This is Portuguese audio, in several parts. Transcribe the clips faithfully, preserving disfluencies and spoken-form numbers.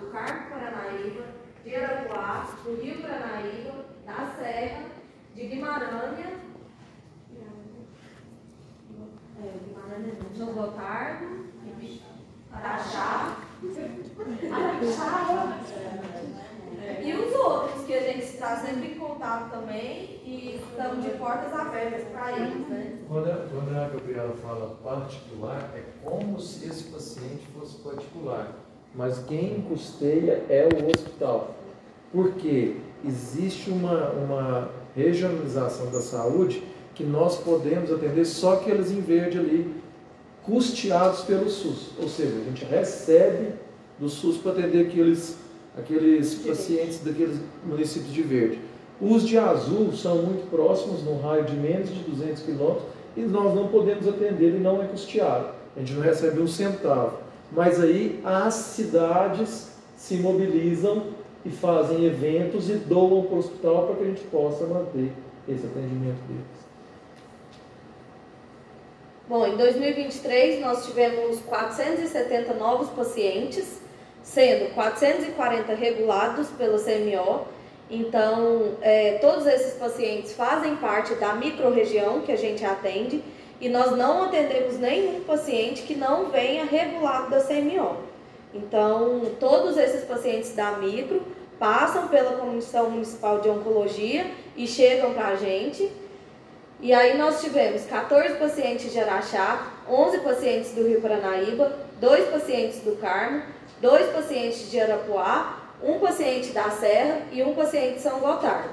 do Carmo Paranaíba, de Arapuá, do Rio Paranaíba, da Serra, de Guimarães, São Gotardo, Araxá, Araxá, e os outros que a gente está sempre em contato também e estamos de portas abertas para eles, né? Quando a, quando a Gabriela fala particular, é como se esse paciente fosse particular, mas quem custeia é o hospital, porque existe uma, uma regionalização da saúde que nós podemos atender só aqueles em verde ali, custeados pelo SUS, ou seja, a gente recebe do SUS para atender aqueles, aqueles pacientes daqueles municípios de verde. Os de azul são muito próximos, num raio de menos de duzentos quilômetros, e nós não podemos atender e não é custeado, a gente não recebe um centavo. Mas aí as cidades se mobilizam e fazem eventos e doam para o hospital para que a gente possa manter esse atendimento deles. Bom, em dois mil e vinte e três nós tivemos quatrocentos e setenta novos pacientes, sendo quatrocentos e quarenta regulados pela C M O. Então, é, todos esses pacientes fazem parte da microrregião que a gente atende e nós não atendemos nenhum paciente que não venha regulado da C M O. Então, todos esses pacientes da micro passam pela Comissão Municipal de Oncologia e chegam para a gente. E aí nós tivemos quatorze pacientes de Araxá, onze pacientes do Rio Paranaíba, dois pacientes do Carmo, dois pacientes de Arapuá, um paciente da Serra e um paciente de São Gotardo.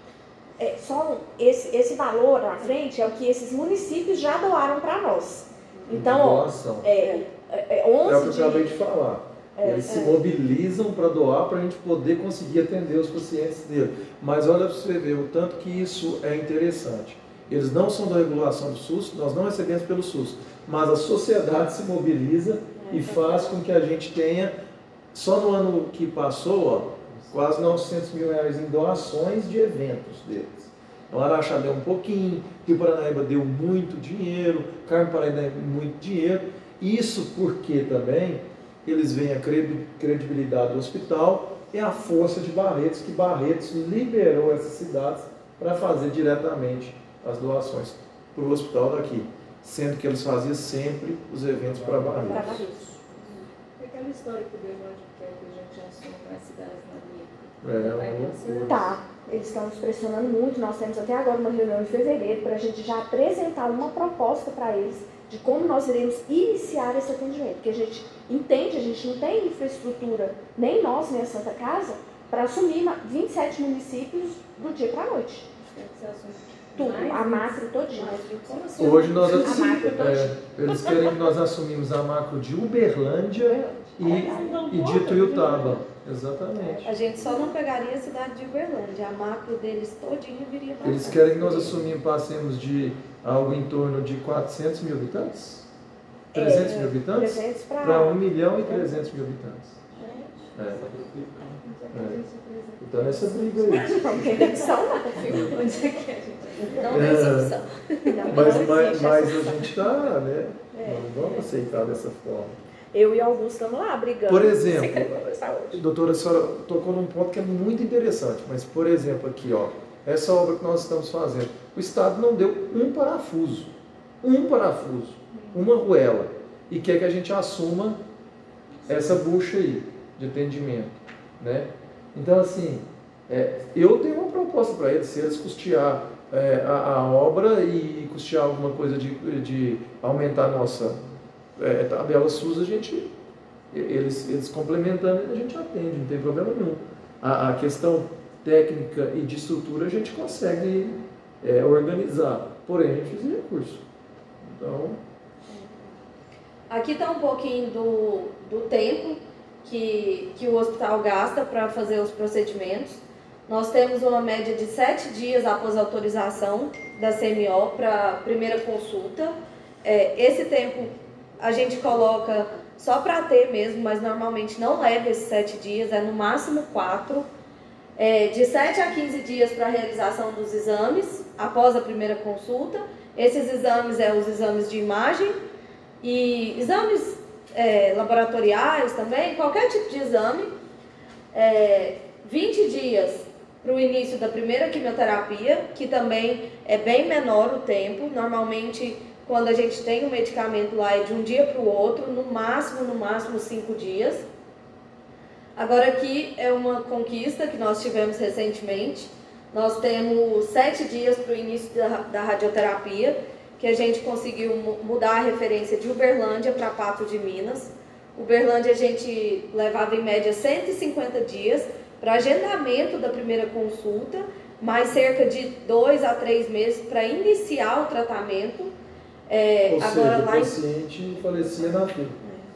É, só esse, esse valor à frente é o que esses municípios já doaram para nós. Então, ó, é, é, é onze é o que eu de... acabei de falar. É, Eles é. se mobilizam para doar para a gente poder conseguir atender os pacientes dele. Mas olha para você ver o tanto que isso é interessante. Eles não são da regulação do SUS, nós não recebemos pelo SUS, mas a sociedade se mobiliza e faz com que a gente tenha, só no ano que passou, ó, quase novecentos mil reais em doações de eventos deles. Então, Araxá deu um pouquinho, Rio Paranaíba deu muito dinheiro, Carmo Paranaíba muito dinheiro. Isso porque também eles veem a credibilidade do hospital e a força de Barretos, que Barretos liberou essas cidades para fazer diretamente as doações para o hospital daqui, sendo que eles faziam sempre os eventos para Barretos. Aquela história que o Bernardo quer que a gente assume para as cidades na É, Vai uma acontecer? loucura. Tá, eles estão nos pressionando muito. Nós temos até agora uma reunião em fevereiro para a gente já apresentar uma proposta para eles de como nós iremos iniciar esse atendimento. Porque a gente entende, a gente não tem infraestrutura, nem nós, nem a Santa Casa, para assumir vinte e sete municípios do dia para a noite. Tudo, a macro todinha. Hoje nós A assumimos, macro é, todinha. eles querem que nós assumimos a macro de Uberlândia e, e de Ituiutaba. Exatamente. A gente só não pegaria a cidade de Uberlândia, a macro deles todinha viria para Eles cá. querem que nós assumimos, passemos de algo em torno de quatrocentos mil habitantes? trezentos mil habitantes? trezentos Para um milhão e trezentos mil habitantes. É. É. Então nessa briga aí. Não tem demissão, não. Não tem solução. Mas, mas, mas a gente está, né? Não vamos aceitar dessa forma. Eu e Augusto estamos lá brigando. Por exemplo, Secretário de Saúde. doutora, a senhora tocou num ponto que é muito interessante, mas, por exemplo, aqui, ó, essa obra que nós estamos fazendo, o Estado não deu um parafuso, um parafuso, uma arruela, e quer que a gente assuma essa bucha aí de atendimento, né? Então, assim, é, eu tenho uma proposta para eles, se eles custear é, a, a obra e custear alguma coisa de, de aumentar a nossa é, tabela SUS, a gente, eles, eles complementando, a gente atende, não tem problema nenhum. A, a questão técnica e de estrutura a gente consegue é, organizar, porém a gente precisa de recurso. Então... Aqui está um pouquinho do, do tempo que, que o hospital gasta para fazer os procedimentos. Nós temos uma média de sete dias após a autorização da C M O para a primeira consulta. É, esse tempo a gente coloca só para ter mesmo, mas normalmente não leva esses sete dias, é no máximo quatro. É, de sete a quinze dias para a realização dos exames após a primeira consulta. Esses exames são os exames de imagem e exames é, laboratoriais também, qualquer tipo de exame. é, vinte dias para o início da primeira quimioterapia, que também é bem menor o tempo. Normalmente, quando a gente tem o medicamento lá, é de um dia para o outro, no máximo, no máximo cinco dias. Agora aqui é uma conquista que nós tivemos recentemente. Nós temos sete dias para o início da, da radioterapia, que a gente conseguiu mudar a referência de Uberlândia para Patos de Minas. Uberlândia a gente levava em média cento e cinquenta dias para agendamento da primeira consulta, mais cerca de dois a três meses para iniciar o tratamento. É, Ou agora, seja, lá o paciente em... falecia na fila.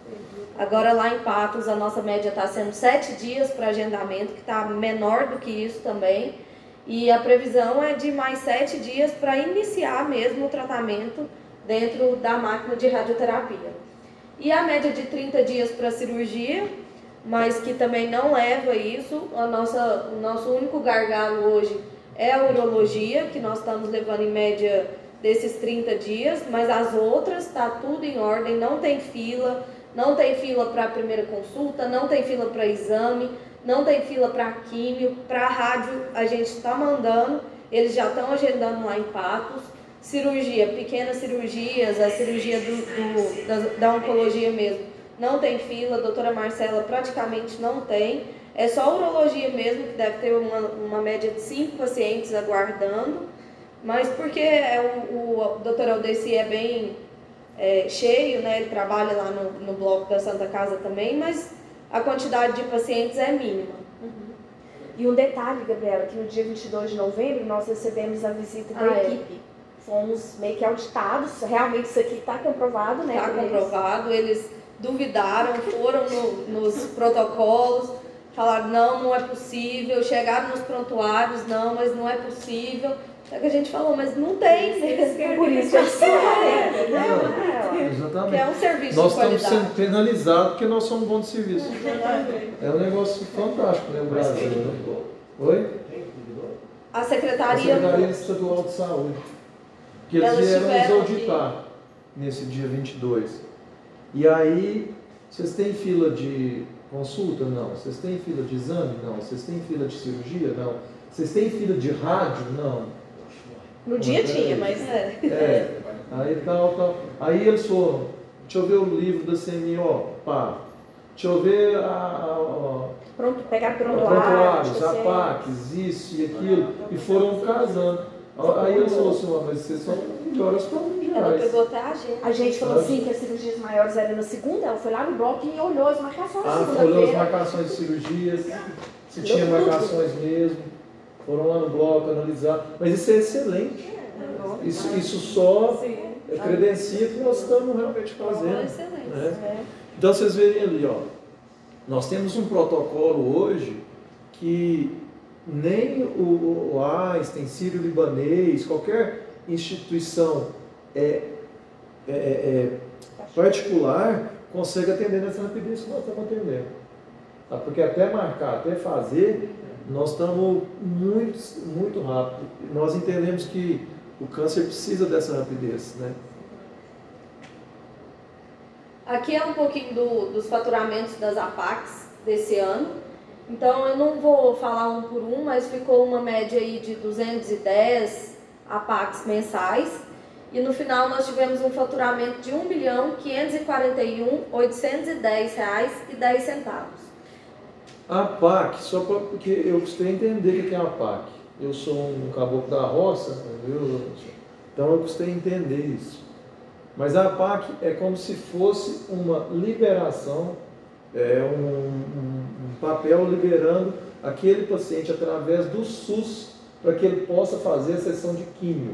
Agora lá em Patos a nossa média está sendo sete dias para agendamento, que está menor do que isso também. E a previsão é de mais sete dias para iniciar mesmo o tratamento dentro da máquina de radioterapia. E a média de trinta dias para cirurgia, mas que também não leva isso. A nossa, o nosso único gargalo hoje é a urologia, que nós estamos levando em média desses trinta dias, mas as outras está tudo em ordem, não tem fila, não tem fila para a primeira consulta, não tem fila para exame, não tem fila para químio, para rádio a gente está mandando, eles já estão agendando lá em Patos. Cirurgia, pequenas cirurgias, a cirurgia do, do, da, da oncologia mesmo, não tem fila, a doutora Marcela praticamente não tem, é só urologia mesmo, que deve ter uma, uma média de cinco pacientes aguardando, mas porque é o, o doutor Aldeci é bem é, cheio, né? Ele trabalha lá no, no bloco da Santa Casa também, mas a quantidade de pacientes é mínima. Uhum. E um detalhe, Gabriela, que no dia vinte e dois de novembro nós recebemos a visita da ah, equipe. É. Fomos meio que auditados, realmente isso aqui está comprovado, né? Está comprovado, eles duvidaram, foram no, nos protocolos, falaram não, não é possível, chegaram nos prontuários, não, mas não é possível. É que a gente falou, mas não tem, né? Por isso é assim, né? Exatamente. Que é um serviço nós de qualidade. Estamos sendo penalizados porque nós somos bons de serviço. É um negócio fantástico, né, o Brasil, né? Oi? A Secretaria... A Secretaria Estadual de Saúde. Que eles vieram nos auditar nesse dia vinte e dois. E aí, vocês têm fila de consulta? Não. Vocês têm fila de exame? Não. Vocês têm fila de cirurgia? Não. Vocês têm fila de rádio? Não. No dia tinha, mas é. É. Aí tal, tal. Aí eles foram, deixa eu ver o livro da C M O, pá. Deixa eu ver a... a, a Pronto, pegar prontuários, prontuários, a PACs, isso e aquilo. E foram casando. Aí eles falaram assim, mas vocês são melhores para mundiais. Ela pegou até a agenda. A gente falou assim que as cirurgias maiores eram na segunda, ela foi lá no bloco e olhou as marcações. Ah, olhou as marcações de cirurgias, se tinha marcações mesmo, foram lá no bloco analisar. Mas isso é excelente. Isso, isso só credencia que nós estamos realmente fazendo. Né? Então vocês verem ali, ó, nós temos um protocolo hoje que nem o, o Einstein, Sírio-Libanês, qualquer instituição é, é, é, particular consegue atender nessa rapidez que nós estamos atendendo. Tá? Porque até marcar, até fazer, nós estamos muito, muito rápido. Nós entendemos que o câncer precisa dessa rapidez, né? Aqui é um pouquinho do, dos faturamentos das APACs desse ano. Então eu não vou falar um por um, mas ficou uma média aí de duzentos e dez APACs mensais. E no final nós tivemos um faturamento de um milhão quinhentos e quarenta e um mil oitocentos e dez reais e dez centavos. A APAC, só pra, porque eu custei entender o que é a APAC. Eu sou um caboclo da roça, entendeu? Então eu custei entender isso. Mas a APAC é como se fosse uma liberação, é um, um, um papel liberando aquele paciente através do SUS para que ele possa fazer a sessão de químio.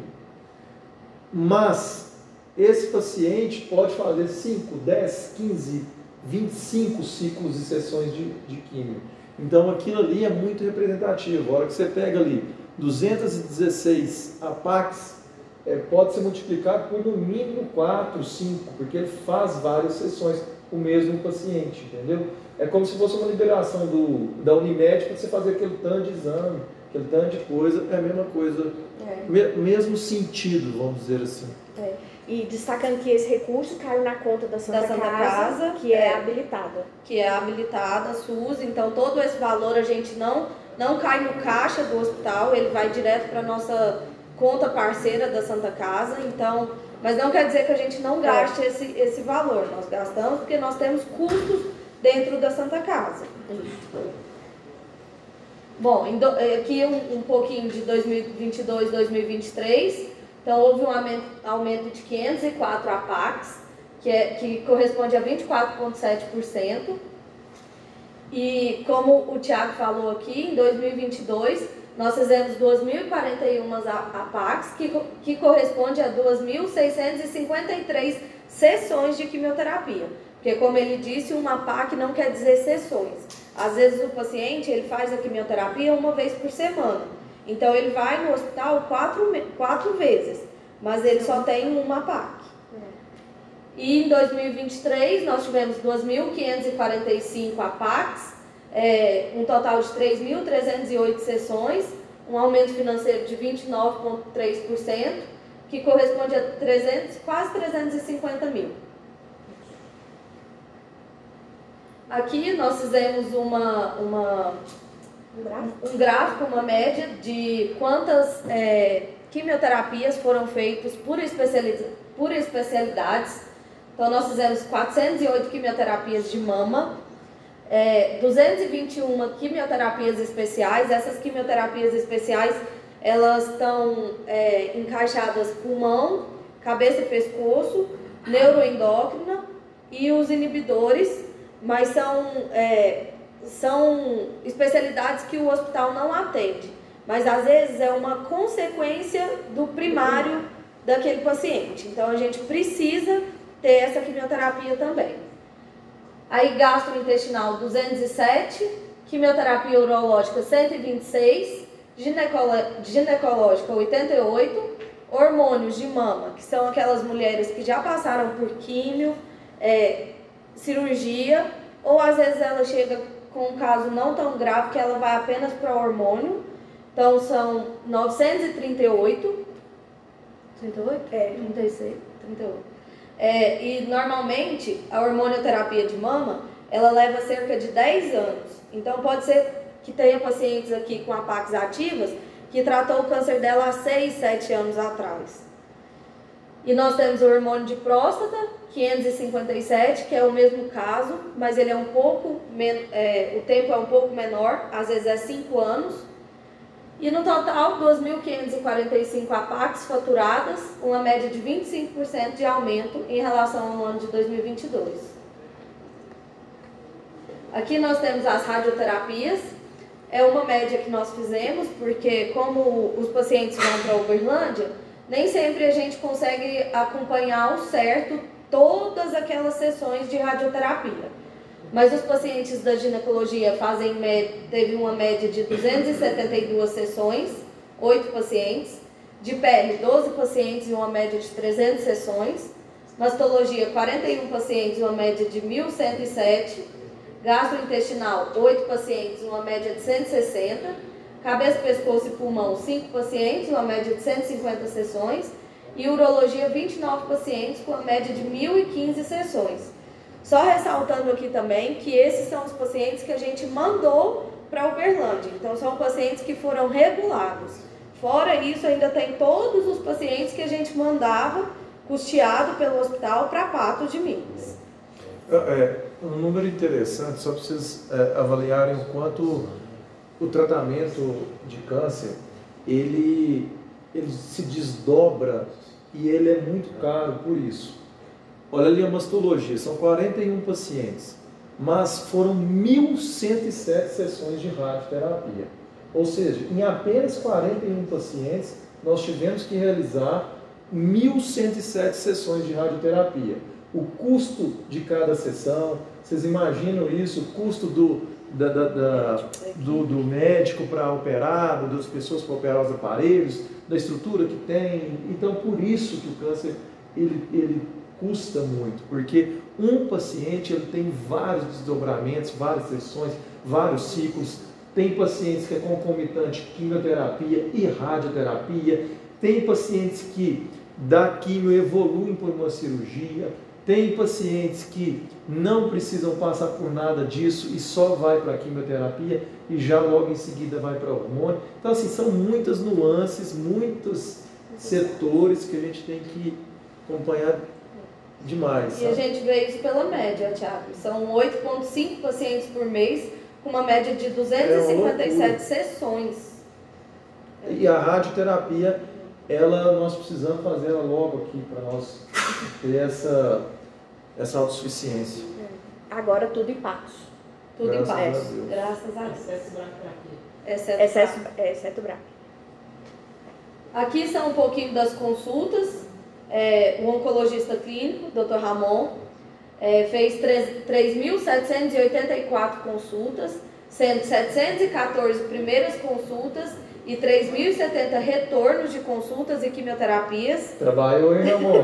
Mas esse paciente pode fazer cinco, dez, quinze, vinte e cinco ciclos de sessões de, de químio. Então aquilo ali é muito representativo. A hora que você pega ali duzentos e dezesseis APACs, é, pode ser multiplicado por no mínimo quatro, cinco, porque ele faz várias sessões o mesmo paciente, entendeu? É como se fosse uma liberação do, da Unimed para você fazer aquele tanto de exame, aquele tanto de coisa, é a mesma coisa, é. Me, mesmo sentido, vamos dizer assim. É. E destacando que esse recurso caiu na conta da Santa, da Santa Casa, Casa, que é, é, habilitada. Que é habilitada, SUS, então todo esse valor a gente não, não cai no caixa do hospital, ele vai direto para a nossa conta parceira da Santa Casa, então, mas não quer dizer que a gente não gaste é. esse, esse valor, nós gastamos porque nós temos custos dentro da Santa Casa. Bom, aqui um, um pouquinho de dois mil e vinte e dois, dois mil e vinte e três, então houve um aumento, aumento de quinhentos e quatro A P A Cs, que, é, que corresponde a vinte e quatro vírgula sete por cento. E como o Tiago falou aqui, em dois mil e vinte e dois, nós fizemos duas mil e quarenta e uma A P A Cs, que, que corresponde a duas mil seiscentas e cinquenta e três sessões de quimioterapia. Porque, como ele disse, uma P A C não quer dizer sessões. Às vezes o paciente ele faz a quimioterapia uma vez por semana. Então, ele vai no hospital quatro, quatro vezes, mas ele só tem uma P A C. E em dois mil e vinte e três, nós tivemos duas mil quinhentas e quarenta e cinco A P A Cs, é, um total de três mil trezentas e oito sessões, um aumento financeiro de vinte e nove vírgula três por cento, que corresponde a trezentos, quase trezentos e cinquenta mil. Aqui nós fizemos uma, uma, um gráfico, uma média de quantas é, quimioterapias foram feitas por, por especialidades. Então, nós fizemos quatrocentas e oito quimioterapias de mama, é, duzentas e vinte e uma quimioterapias especiais. Essas quimioterapias especiais, elas estão é, encaixadas pulmão, cabeça e pescoço, neuroendócrina e os inibidores, mas são, é, são especialidades que o hospital não atende. Mas, às vezes, é uma consequência do primário daquele paciente. Então, a gente precisa ter essa quimioterapia também. Aí, gastrointestinal duzentos e sete, quimioterapia urológica cento e vinte e seis, ginecológica oitenta e oito, hormônios de mama, que são aquelas mulheres que já passaram por químio, é, cirurgia, ou às vezes ela chega com um caso não tão grave que ela vai apenas para o hormônio. Então, são novecentos e trinta e oito. trinta e oito? É, trinta e seis, trinta e oito. É, e normalmente a hormonioterapia de mama ela leva cerca de dez anos. Então pode ser que tenha pacientes aqui com A P A Cs ativas que tratou o câncer dela há seis, sete anos atrás. E nós temos o hormônio de próstata, quinhentos e cinquenta e sete, que é o mesmo caso, mas ele é um pouco, é, o tempo é um pouco menor, às vezes é cinco anos. E no total, duas mil quinhentas e quarenta e cinco A P A Cs faturadas, uma média de vinte e cinco por cento de aumento em relação ao ano de dois mil e vinte e dois. Aqui nós temos as radioterapias, é uma média que nós fizemos, porque como os pacientes vão para Uberlândia, nem sempre a gente consegue acompanhar ao certo todas aquelas sessões de radioterapia. Mas os pacientes da ginecologia fazem, teve uma média de duzentas e setenta e duas sessões, oito pacientes. De pele, doze pacientes e uma média de trezentas sessões. Mastologia, quarenta e um pacientes e uma média de mil cento e sete. Gastrointestinal, oito pacientes e uma média de cento e sessenta. Cabeça, pescoço e pulmão, cinco pacientes e uma média de cento e cinquenta sessões. E urologia, vinte e nove pacientes com uma média de mil e quinze sessões. Só ressaltando aqui também que esses são os pacientes que a gente mandou para Uberlândia. Então, são pacientes que foram regulados. Fora isso, ainda tem todos os pacientes que a gente mandava, custeado pelo hospital, para Patos de Minas. É, um número interessante, só para vocês é, avaliarem o quanto o tratamento de câncer, ele, ele se desdobra e ele é muito caro por isso. Olha ali a mastologia, são quarenta e um pacientes, mas foram mil cento e sete sessões de radioterapia. Ou seja, em apenas quarenta e um pacientes, nós tivemos que realizar mil cento e sete sessões de radioterapia. O custo de cada sessão, vocês imaginam isso, o custo do, da, da, da, do, do médico para operar, das pessoas para operar os aparelhos, da estrutura que tem. Então, por isso que o câncer, ele... ele custa muito, porque um paciente ele tem vários desdobramentos, várias sessões, vários ciclos. Tem pacientes que é concomitante quimioterapia e radioterapia, tem pacientes que da quimio evoluem por uma cirurgia, tem pacientes que não precisam passar por nada disso e só vai para a quimioterapia e já logo em seguida vai para o hormônio. Então, assim, são muitas nuances, muitos setores que a gente tem que acompanhar demais. E sabe? a gente vê isso pela média, Thiago. São oito vírgula cinco pacientes por mês, com uma média de duzentas e cinquenta e sete sessões. E a radioterapia, ela, nós precisamos fazer ela logo aqui para nós ter essa, essa autossuficiência. Agora tudo em patos. Tudo em Graças paz. a Deus. Graças a Deus. Excesso braquial. Exceto, Excesso, é, exceto braco. Aqui são um pouquinho das consultas. É, o oncologista clínico, doutor Ramon, é, fez três mil setecentas e oitenta e quatro consultas, sendo setecentas e quatorze primeiras consultas e três mil e setenta retornos de consultas e quimioterapias. Trabalhou, hein, amor?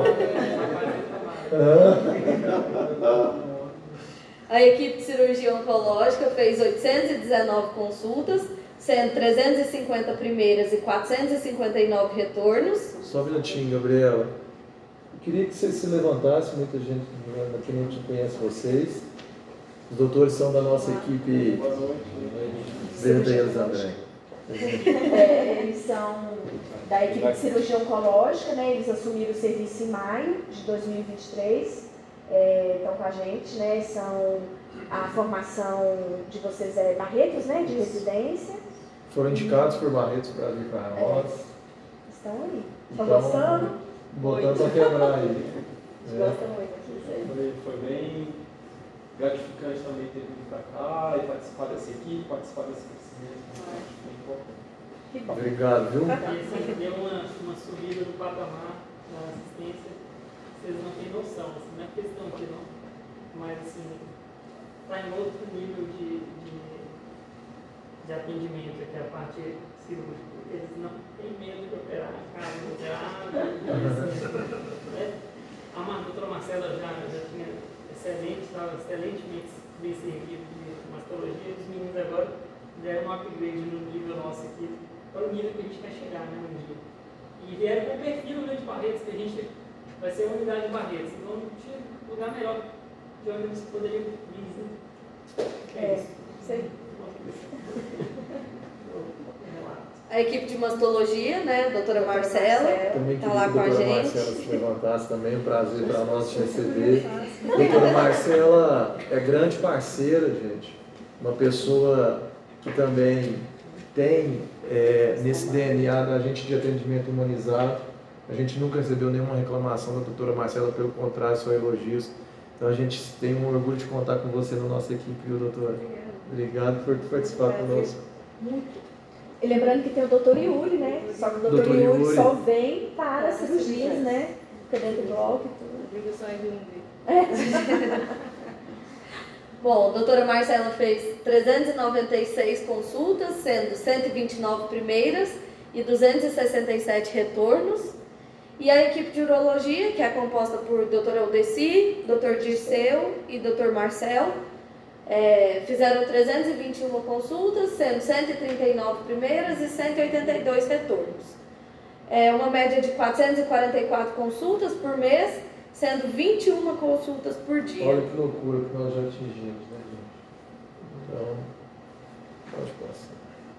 A equipe de cirurgia oncológica fez oitocentas e dezenove consultas, sendo trezentas e cinquenta primeiras e quatrocentos e cinquenta e nove retornos. Só um minutinho, Gabriela. Eu queria que vocês se levantassem, muita gente aqui não conhece vocês. Os doutores são da nossa equipe verdadeiros, André. É, eles são da equipe de cirurgia oncológica, né? Eles assumiram o serviço em maio de dois mil e vinte e três, é, estão com a gente, né? São, a formação de vocês é Barretos, né? De residência. Foram indicados por Barretos para vir para nós. É, estão aí. Estão Então, gostando? botando para quebrar aí. É. Gostam muito aqui. Foi, foi bem gratificante também ter vindo para cá e participar dessa equipe, participar desse crescimento, acho bem importante. Que bom. Obrigado, viu? E assim, deu uma, uma subida do patamar da assistência, vocês não têm noção, assim, não é questão de não, mas assim, está em outro nível de, de, de atendimento, que é a parte cirúrgica. Eles não têm medo de operar, cara, de operar, assim, né? A doutora Marcela já, já tinha excelente, estava excelentemente bem servido de mastologia, os meninos agora deram um upgrade no nível nosso aqui, para o nível que a gente quer chegar, né, um dia. E vieram com o perfil né, de Barretos, que a gente vai ser a unidade de Barretos, então não tinha lugar melhor de onde eles poderiam vir. Né? É, sei. A equipe de mastologia, né? A doutora Marcela, Também está queria lá que com a a doutora gente. Marcela se levantasse também, um prazer para nós te receber. A doutora Marcela é grande parceira, gente. Uma pessoa que também tem é, nesse D N A da gente de atendimento humanizado. A gente nunca recebeu nenhuma reclamação da doutora Marcela, pelo contrário, só elogios. Então a gente tem um orgulho de contar com você na nossa equipe, viu, doutora? Obrigado por participar conosco. Muito. E lembrando que tem o doutor Yuri, né? Só que o doutor doutor Yuri, Yuri só vem para as cirurgias, né? Fica dentro do bloco e tudo. Liga só em um Bom, a doutora Marcela fez trezentas e noventa e seis consultas, sendo cento e vinte e nove primeiras e duzentos e sessenta e sete retornos. E a equipe de urologia, que é composta por doutor Aldeci, doutor Dirceu e doutor Marcel, é, fizeram trezentas e vinte e uma consultas, sendo cento e trinta e nove primeiras e cento e oitenta e dois retornos. É uma média de quatrocentas e quarenta e quatro consultas por mês, sendo vinte e uma consultas por dia. Olha que loucura que nós já atingimos, né, gente? Então, pode passar.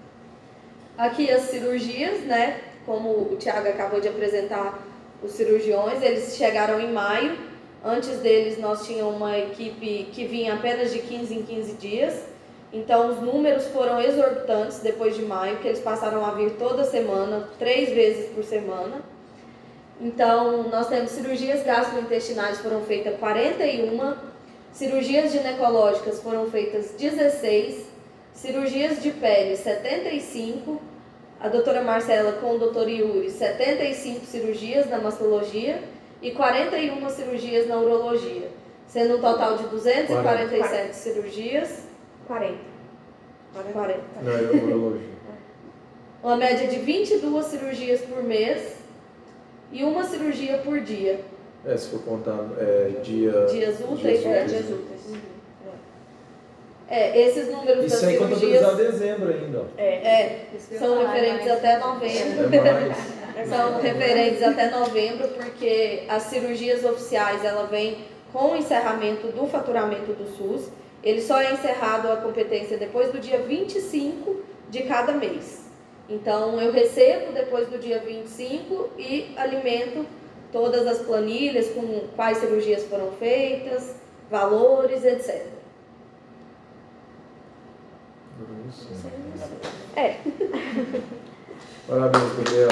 Aqui as cirurgias, né? Como o Thiago acabou de apresentar os cirurgiões, eles chegaram em maio. Antes deles, nós tínhamos uma equipe que vinha apenas de quinze em quinze dias. Então, os números foram exorbitantes depois de maio, que eles passaram a vir toda semana, três vezes por semana. Então, nós temos cirurgias gastrointestinais, foram feitas quarenta e uma, cirurgias ginecológicas foram feitas dezesseis, cirurgias de pele setenta e cinco, a doutora Marcela com o doutor Yuri, setenta e cinco cirurgias na mastologia e quarenta e uma cirurgias na urologia, sendo um total de duzentas e quarenta e sete cirurgias. quarenta. quarenta. Não, é urologia. Uma média de vinte e duas cirurgias por mês e uma cirurgia por dia. É, se for contar é, dia... Dias úteis, dias né? Dias úteis. É, esses números E das sem cirurgias contabilizar dezembro ainda, ó. é, Isso que eu ia são falar, referentes mas- até novembro. É mais. são referentes até novembro, porque as cirurgias oficiais, ela vem com o encerramento do faturamento do SUS. Ele só é encerrado a competência depois do dia vinte e cinco de cada mês. Então, eu recebo depois do dia vinte e cinco e alimento todas as planilhas com quais cirurgias foram feitas, valores, etcétera. É. Parabéns, Gabriela.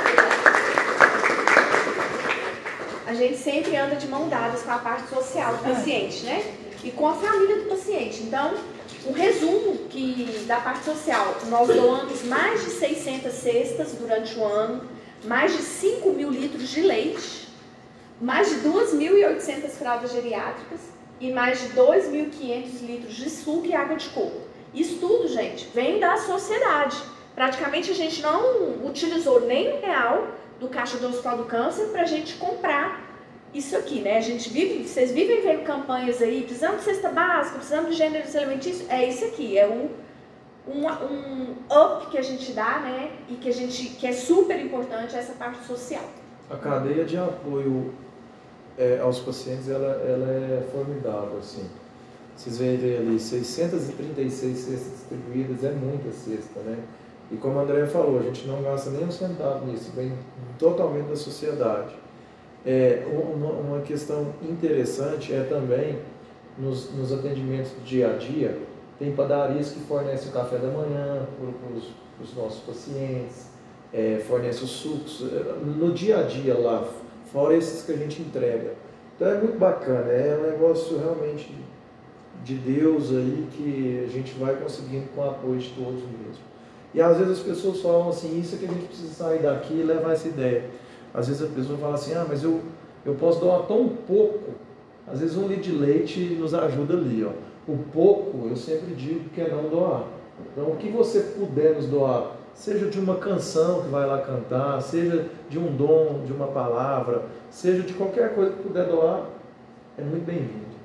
A gente sempre anda de mão dadas com a parte social do paciente, né? E com a família do paciente. Então, um resumo que da parte social, nós doamos mais de seiscentas cestas durante o ano, mais de cinco mil litros de leite, mais de duas mil e oitocentas fraldas geriátricas e mais de dois mil e quinhentos litros de suco e água de coco. Isso tudo, gente, vem da sociedade. Praticamente a gente não utilizou nem um real do caixa do Hospital do Câncer para a gente comprar isso aqui, né? A gente vive, vocês vivem vendo campanhas aí, precisamos de cesta básica, precisamos de gêneros alimentícios, é isso aqui, é um, um, um up que a gente dá, né? E que, a gente, que é super importante essa parte social. A cadeia de apoio é, aos pacientes, ela, ela é formidável, assim. Vocês veem ali, seiscentas e trinta e seis cestas distribuídas, é muita cesta, né? E como a Andrea falou, a gente não gasta nem um centavo nisso, vem totalmente da sociedade. É, uma, uma questão interessante é também, nos, nos atendimentos do dia a dia, tem padarias que fornecem o café da manhã para os nossos pacientes, é, fornecem os sucos, no dia a dia lá, fora esses que a gente entrega. Então é muito bacana, é um negócio realmente de Deus aí que a gente vai conseguindo com o apoio de todos mesmo. E às vezes as pessoas falam assim, isso é que a gente precisa sair daqui e levar essa ideia. Às vezes a pessoa fala assim, ah, mas eu, eu posso doar tão pouco. Às vezes um litro de leite nos ajuda ali, ó. O pouco, eu sempre digo que é não doar. Então o que você puder nos doar, seja de uma canção que vai lá cantar, seja de um dom, de uma palavra, seja de qualquer coisa que puder doar, é muito bem-vindo.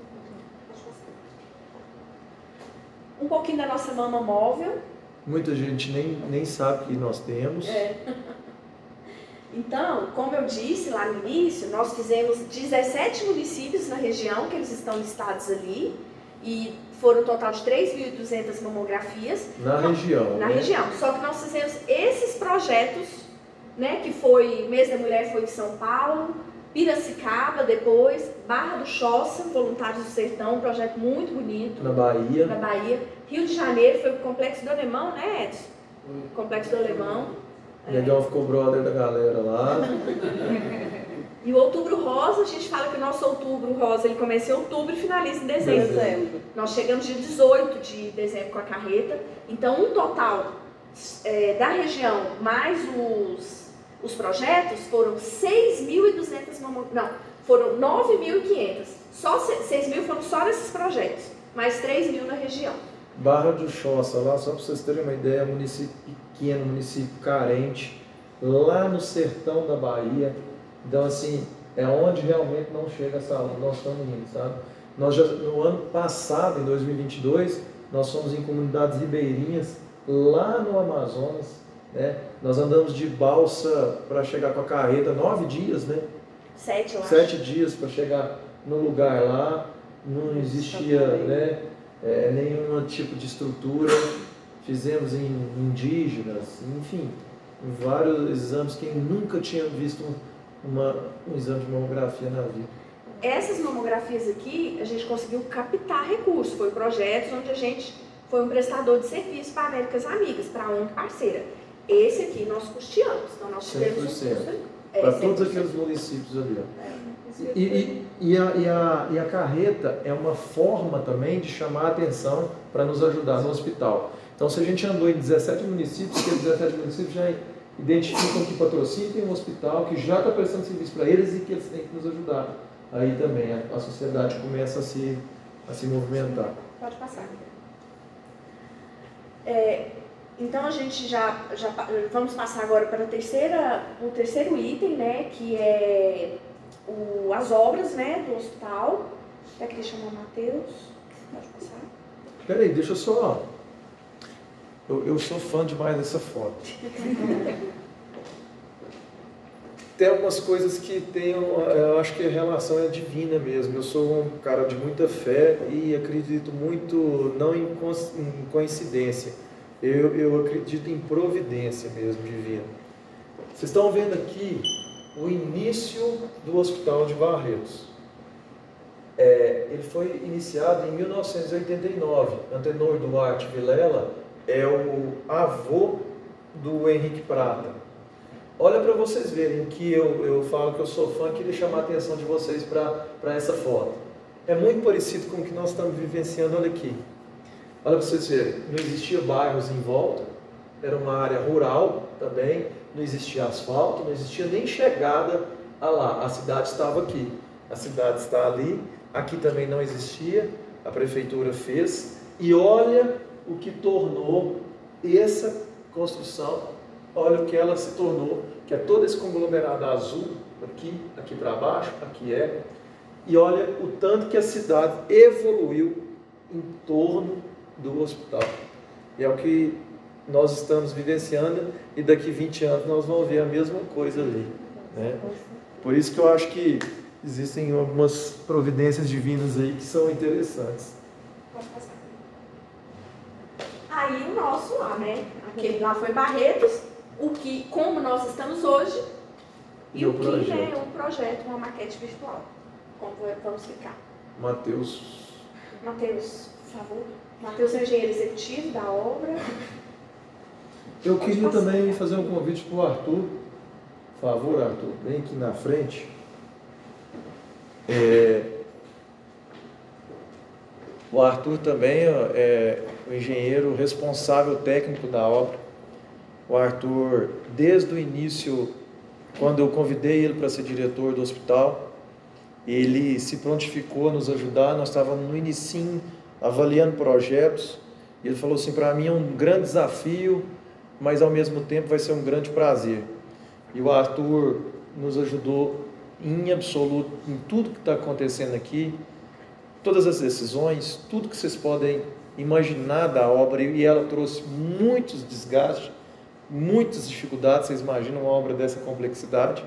Um pouquinho da nossa mama móvel. Muita gente nem, nem sabe que nós temos. É. Então, como eu disse lá no início, nós fizemos dezessete municípios na região, que eles estão listados ali, e foram um total de três mil e duzentas mamografias. Na Não, região. Na né? região. Só que nós fizemos esses projetos, né, que foi, Mês da Mulher foi em São Paulo, Piracicaba depois, Barra do Choça, Voluntários do Sertão, um projeto muito bonito. Na Bahia. Na Bahia. Rio de Janeiro foi o Complexo do Alemão, né, Edson? O Complexo do Alemão. O Negão ficou brother da galera lá. E o Outubro Rosa, a gente fala que o nosso Outubro Rosa ele começa em outubro e finaliza em dezembro. Dezembro. Nós chegamos dia dezoito de dezembro com a carreta. Então, um total é, da região, mais os, os projetos, foram seis mil e duzentas mamografias. Não, foram nove mil e quinhentas. Só seis mil foram só nesses projetos, mais três mil na região. Barra do Choça, lá, só para vocês terem uma ideia, município pequeno, município carente, lá no sertão da Bahia. Então, assim, é onde realmente não chega essa aula, nós estamos indo, sabe? Nós já, no ano passado, em dois mil e vinte e dois, nós fomos em comunidades ribeirinhas, lá no Amazonas, né? Nós andamos de balsa para chegar com a carreta, nove dias, né? Sete, eu acho. Sete dias para chegar no lugar lá, não existia, né? É, nenhum tipo de estrutura, fizemos em indígenas, enfim, vários exames, quem nunca tinha visto uma, um exame de mamografia na vida. Essas mamografias aqui, a gente conseguiu captar recursos, foi projetos onde a gente foi um prestador de serviço para Américas Amigas, para a O N G parceira. Esse aqui nós custeamos, então nós tivemos um custo... É, para todos aqueles municípios ali, ó. É. E, e, e, a, e, a, e a carreta é uma forma também de chamar a atenção para nos ajudar no hospital. Então, se a gente andou em dezessete municípios, aqueles dezessete municípios já identificam que patrocínio tem um hospital que já está prestando serviço para eles e que eles têm que nos ajudar. Aí também a, a sociedade começa a se, a se movimentar. Pode passar. É, então, a gente já, já vamos passar agora para a terceira, o terceiro item, né, que é... O, as obras, né, do hospital. Até queria chamar o Matheus. Pode passar. Espera aí, deixa eu só... Eu, eu sou fã demais dessa foto. tem algumas coisas que tem, eu acho que a relação é divina mesmo. Eu sou um cara de muita fé e acredito muito, não em coincidência, eu, eu acredito em providência mesmo divina. Vocês estão vendo aqui o início do Hospital de Barretos. É, ele foi iniciado em mil novecentos e oitenta e nove. Antenor Duarte Vilela é o avô do Henrique Prata. Olha para vocês verem que eu, eu falo que eu sou fã, queria chamar a atenção de vocês para essa foto. É muito parecido com o que nós estamos vivenciando, olha aqui. Olha para vocês verem, não existia bairros em volta, era uma área rural também, não existia asfalto, não existia nem chegada a lá, a cidade estava aqui, a cidade está ali, aqui também não existia, a prefeitura fez, e olha o que tornou essa construção, olha o que ela se tornou, que é todo esse conglomerado azul, aqui, aqui para baixo, aqui é, e olha o tanto que a cidade evoluiu em torno do hospital. E é o que nós estamos vivenciando, e daqui a vinte anos nós vamos ver a mesma coisa ali, né? Por isso que eu acho que existem algumas providências divinas aí que são interessantes. Pode passar. Aí o nosso lá, né? Aquele lá foi Barretos, o que, como nós estamos hoje, e, e o, o que é um projeto, uma maquete virtual. Como vamos ficar? Mateus. Mateus, por favor. Mateus é o engenheiro executivo da obra. Eu Pode queria passar. também fazer um convite para o Arthur. Por favor, Arthur, vem aqui na frente. É... O Arthur também é o engenheiro responsável técnico da obra. O Arthur, desde o início, quando eu convidei ele para ser diretor do hospital, ele se prontificou a nos ajudar. Nós estávamos no inicinho, avaliando projetos, e ele falou assim, para mim é um grande desafio, mas ao mesmo tempo vai ser um grande prazer. E o Arthur nos ajudou em absoluto, em tudo que está acontecendo aqui, todas as decisões, tudo que vocês podem imaginar da obra, e ela trouxe muitos desgastes, muitas dificuldades, vocês imaginam uma obra dessa complexidade.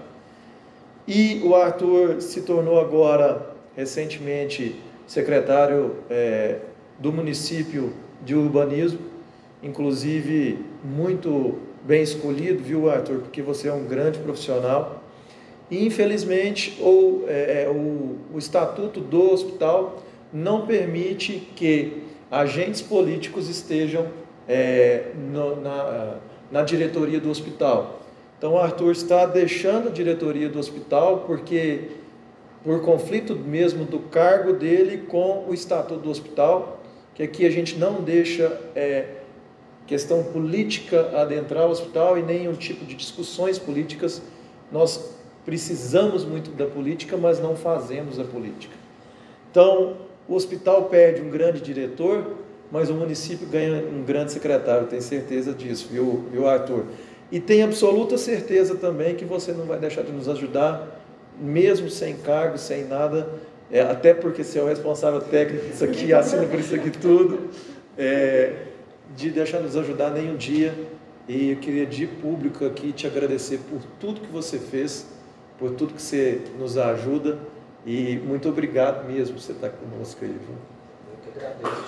E o Arthur se tornou agora, recentemente, secretário é, do município de urbanismo, inclusive muito bem escolhido, viu, Arthur, porque você é um grande profissional. E infelizmente ou, é, o, o estatuto do hospital não permite que agentes políticos estejam é, no, na, na diretoria do hospital. Então o Arthur está deixando a diretoria do hospital porque, por conflito mesmo do cargo dele com o estatuto do hospital, que aqui a gente não deixa é, questão política adentrar o hospital e nenhum tipo de discussões políticas. Nós precisamos muito da política, mas não fazemos a política. Então, o hospital perde um grande diretor, mas o município ganha um grande secretário, tenho certeza disso, viu, viu, Arthur? E tenho absoluta certeza também que você não vai deixar de nos ajudar, mesmo sem cargo, sem nada, é, até porque você é o responsável técnico disso aqui, assina por isso aqui tudo, é, de deixar de nos ajudar nenhum dia. E eu queria de público aqui te agradecer por tudo que você fez, por tudo que você nos ajuda, e muito obrigado mesmo por você estar conosco aí, viu? Eu que agradeço.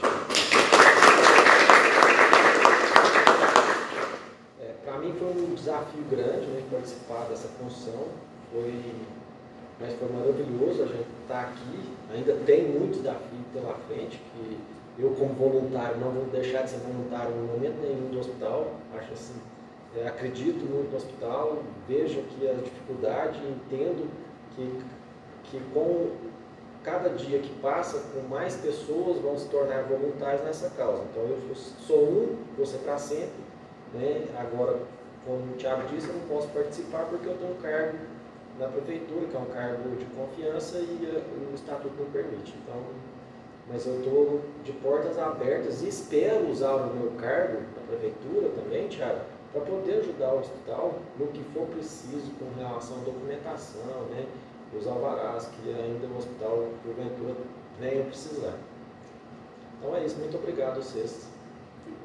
É, para mim foi um desafio grande, né, participar dessa função, foi, mas foi maravilhoso a gente estar aqui. Ainda tem muito desafio pela frente, que eu como voluntário não vou deixar de ser voluntário em momento nenhum do hospital. Acho assim, é, acredito muito no hospital, vejo aqui a dificuldade, entendo que, que com cada dia que passa, com mais pessoas vão se tornar voluntários nessa causa. Então eu sou um, vou ser para sempre, né? Agora, como o Thiago disse, eu não posso participar porque eu tenho um cargo na prefeitura, que é um cargo de confiança, e o estatuto não permite. Então, mas eu estou de portas abertas e espero usar o meu cargo na prefeitura também, Thiago, para poder ajudar o hospital no que for preciso com relação à documentação, né, os alvarás que ainda no hospital, porventura, venham precisar. Então é isso, muito obrigado a vocês.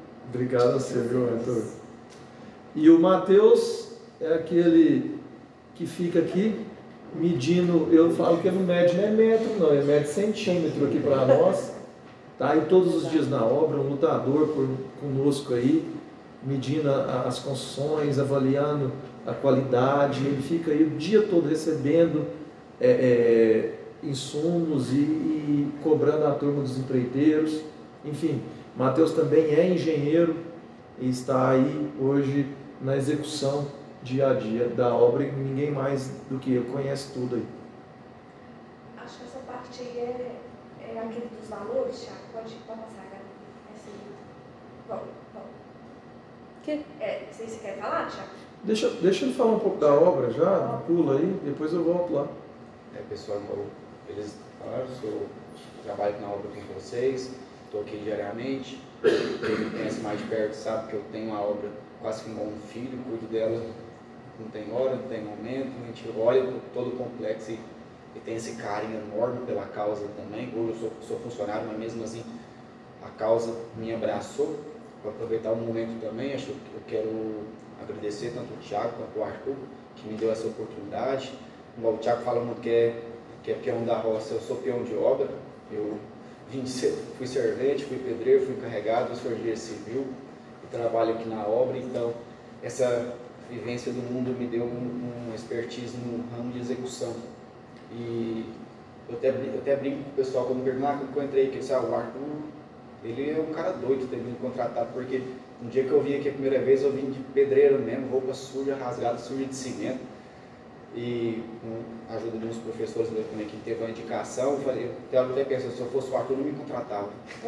Obrigado a você, viu, Arthur? E o Mateus é aquele que fica aqui medindo, eu falo que ele não mede nem metro não, ele mede centímetro aqui para nós, tá? E todos os dias na obra, um lutador por, conosco aí, medindo a, as construções, avaliando a qualidade, ele fica aí o dia todo recebendo é, é, insumos e, e cobrando a turma dos empreiteiros, enfim, Matheus também é engenheiro e está aí hoje na execução dia a dia da obra e ninguém mais do que eu conhece tudo aí. Acho que essa parte aí é, é aquele dos valores, Thiago. Pode, pode passar, cara. Essa aí. Bom, bom. Que? É, você, você quer falar, Thiago? Deixa, deixa ele falar um pouco da obra já, pula aí, depois eu volto lá. É, pessoal, como eles falaram, sou, trabalho na obra com vocês, estou aqui diariamente. Quem me conhece mais de perto sabe que eu tenho uma obra quase como um filho, cuido dela, não tem hora, não tem momento, a gente olha todo o complexo e, e tem esse carinho enorme pela causa também. Hoje eu sou, sou funcionário, mas mesmo assim a causa me abraçou. Para aproveitar o momento também, acho que eu quero agradecer tanto o Thiago quanto o Arthur, que me deu essa oportunidade. Igual o Thiago fala muito que é, que é peão da roça, eu sou peão de obra. Eu vim de ser, fui servente, fui pedreiro, fui encarregado, eu sou engenheiro civil e trabalho aqui na obra. Então, essa vivência do mundo me deu um, um expertise no ramo de execução. E eu até, eu até brinco com o pessoal quando me perguntam, ah, quando eu entrei aqui, eu disse, ah, o Arthur, ele é um cara doido ter vindo contratado, porque no dia que eu vim aqui a primeira vez, eu vim de pedreiro mesmo, roupa suja, rasgada, suja de cimento. E com a ajuda de uns professores também que teve uma indicação, eu falei, eu até pensei, se eu fosse o Arthur, não me contratava.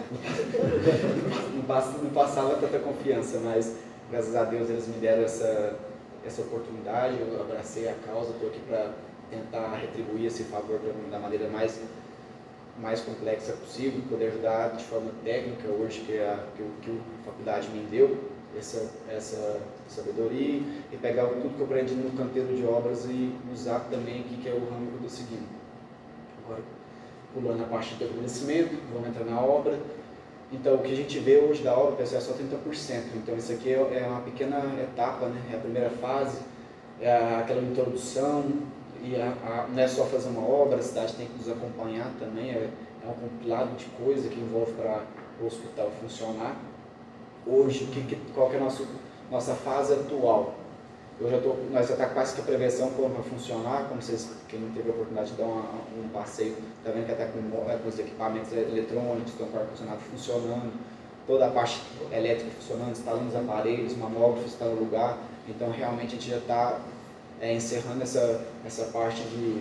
não, passava, não passava tanta confiança, mas graças a Deus eles me deram essa, essa oportunidade, eu abracei a causa, estou aqui para tentar retribuir esse favor para mim da maneira mais, mais complexa possível, poder ajudar de forma técnica hoje, que, é a, que, o, que a faculdade me deu, essa, essa sabedoria, e pegar tudo que eu aprendi no canteiro de obras e usar também aqui, que é o ramo que eu estou seguindo. Agora, pulando a parte do conhecimento, vamos entrar na obra. Então, o que a gente vê hoje da obra, pessoal, é só trinta por cento. Então, isso aqui é uma pequena etapa, né? É a primeira fase, é aquela introdução, e a, a, não é só fazer uma obra, a cidade tem que nos acompanhar também, é, é um compilado de coisa que envolve para o hospital funcionar. Hoje, que, que, qual que é a nossa, nossa fase atual? Eu já tô, nós já estamos quase que a prevenção como vai funcionar, como vocês, quem não teve a oportunidade de dar uma, um passeio, está vendo que até com, com os equipamentos eletrônicos, com o ar-condicionado funcionando, toda a parte elétrica funcionando, instalando os aparelhos, mamógrafos está no lugar. Então, realmente, a gente já está é, encerrando essa, essa parte de,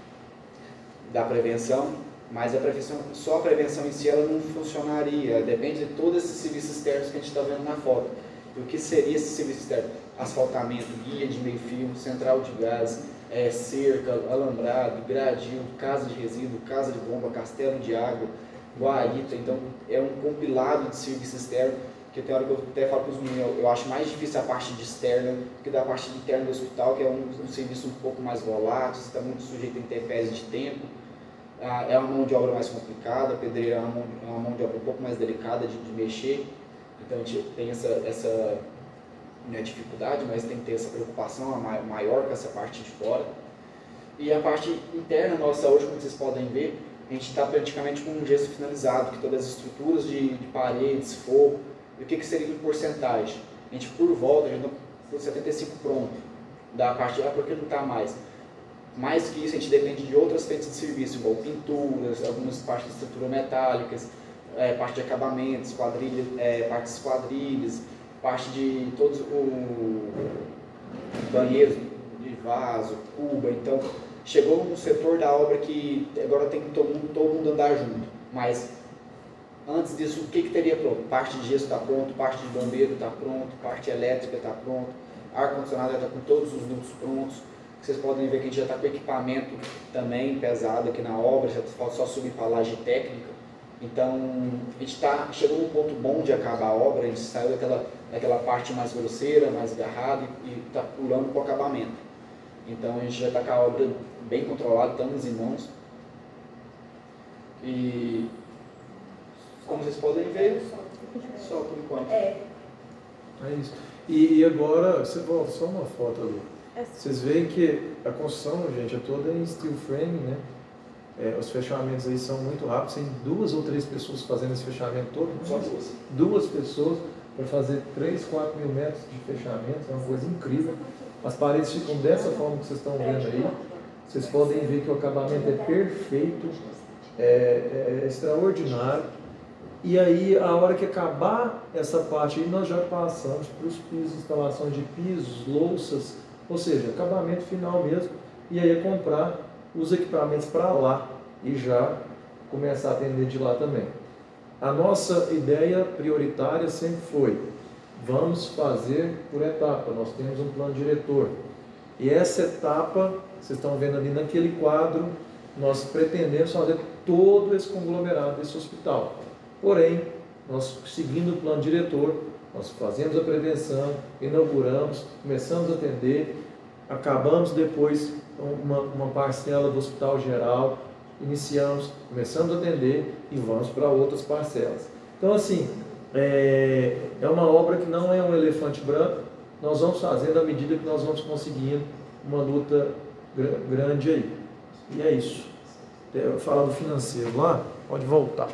da prevenção, mas a prevenção, só a prevenção em si ela não funcionaria, depende de todos esses serviços externos que a gente está vendo na foto. E o que seria esse serviço externo? Asfaltamento, guia de meio fio, central de gás, é, cerca, alambrado, gradil, casa de resíduo, casa de bomba, castelo de água, guarita. Então é um compilado de serviço externo, que tem hora que eu até falo para os meninos, eu, eu acho mais difícil a parte de externa do que da parte de interna do hospital, que é um, um serviço um pouco mais volátil, você está muito sujeito a intempéries de tempo. Ah, é uma mão de obra mais complicada, a pedreira é uma mão, é uma mão de obra um pouco mais delicada de, de mexer. Então a gente tem essa, essa não é dificuldade, mas tem que ter essa preocupação maior com essa parte de fora. E a parte interna nossa hoje, como vocês podem ver, a gente está praticamente com um gesso finalizado, que todas as estruturas de, de paredes, forro, e o que, que seria em porcentagem? A gente por volta, a gente está por setenta e cinco pronto, da parte de ah, porque não está mais. Mais que isso, a gente depende de outras frentes de serviço, igual pinturas, algumas partes de estrutura metálicas, é, parte de acabamentos, quadrilha, é, partes quadrilhas, parte de todos os banheiros de vaso, cuba. Então, chegou no setor da obra que agora tem que todo mundo, todo mundo andar junto. Mas, antes disso, o que, que teria pronto? Parte de gesso está pronto, parte de bombeiro está pronto, parte elétrica está pronto, ar-condicionado já está com todos os dutos prontos. Vocês podem ver que a gente já está com equipamento também pesado aqui na obra, já falta só subir para a laje técnica. Então, a gente está chegando num ponto bom de acabar a obra, a gente saiu daquela, daquela parte mais grosseira, mais agarrada e está pulando para o acabamento. Então, a gente já está com a obra bem controlada, estamos em mãos. E, como vocês podem ver, só por enquanto. É. É isso. E, e agora, você volta só uma foto ali. Vocês veem que a construção, gente, é toda em steel frame, né? É, os fechamentos aí são muito rápidos, tem duas ou três pessoas fazendo esse fechamento todo. Só duas. Duas pessoas para fazer três, quatro mil metros de fechamento, é uma coisa incrível. As paredes ficam dessa forma que vocês estão vendo aí. Vocês podem ver que o acabamento é perfeito, é, é extraordinário. E aí, a hora que acabar essa parte aí, nós já passamos para os pisos, instalações de pisos, louças, ou seja, acabamento final mesmo. E aí é comprar os equipamentos para lá e já começar a atender de lá também. A nossa ideia prioritária sempre foi, vamos fazer por etapa, nós temos um plano diretor. E essa etapa, vocês estão vendo ali naquele quadro, nós pretendemos fazer todo esse conglomerado desse hospital. Porém, nós seguindo o plano diretor, nós fazemos a prevenção, inauguramos, começamos a atender, acabamos depois uma, uma parcela do hospital geral, iniciamos, começamos a atender e vamos para outras parcelas. Então, assim, é, é uma obra que não é um elefante branco, nós vamos fazendo à medida que nós vamos conseguindo uma luta gr grande aí. E é isso. Eu falar do financeiro lá, pode voltar.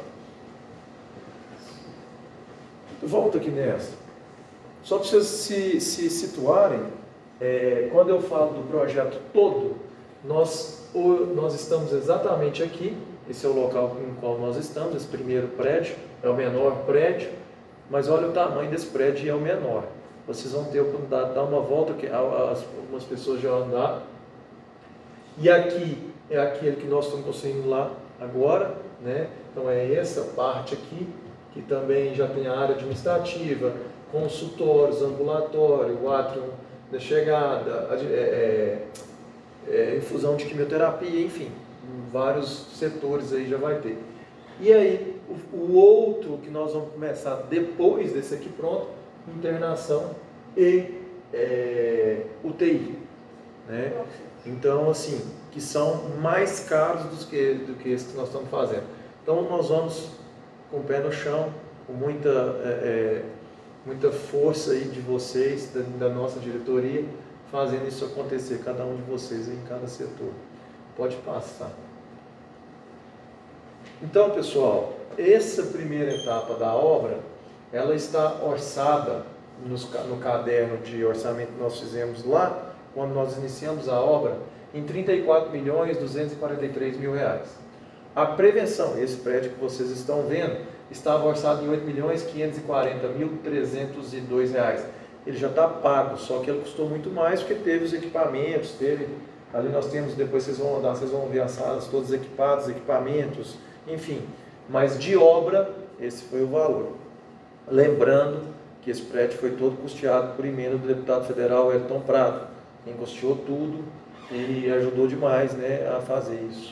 Volta aqui nessa. Só para vocês se, se situarem, é, quando eu falo do projeto todo, nós, o, nós estamos exatamente aqui, esse é o local em qual nós estamos, esse primeiro prédio, é o menor prédio, mas olha o tamanho desse prédio e é o menor. Vocês vão ter a oportunidade de dar uma volta, que algumas pessoas já andaram. E aqui é aquele que nós estamos construindo lá agora, né? Então é essa parte aqui, que também já tem a área administrativa, consultórios, ambulatório, o átrio da chegada, é, é, é, infusão de quimioterapia, enfim, vários setores aí já vai ter. E aí, o, o outro que nós vamos começar depois desse aqui pronto, internação e é, U T I, né? Então, assim, que são mais caros do que, do que esse que nós estamos fazendo. Então, nós vamos com o pé no chão, com muita, é, é, muita força aí de vocês, da, da nossa diretoria, fazendo isso acontecer, cada um de vocês aí em cada setor. Pode passar. Então, pessoal, essa primeira etapa da obra, ela está orçada nos, no caderno de orçamento que nós fizemos lá, quando nós iniciamos a obra, em trinta e quatro milhões duzentos e quarenta e três mil reais. A prevenção, esse prédio que vocês estão vendo, estava orçado em oito milhões quinhentos e quarenta mil trezentos e dois reais. Ele já está pago, só que ele custou muito mais porque teve os equipamentos, teve, ali nós temos, depois vocês vão andar, vocês vão ver as salas todas equipadas, equipamentos, enfim. Mas de obra, esse foi o valor. Lembrando que esse prédio foi todo custeado por emenda do deputado federal Elton Prado, quem custeou tudo e ajudou demais, né, a fazer isso.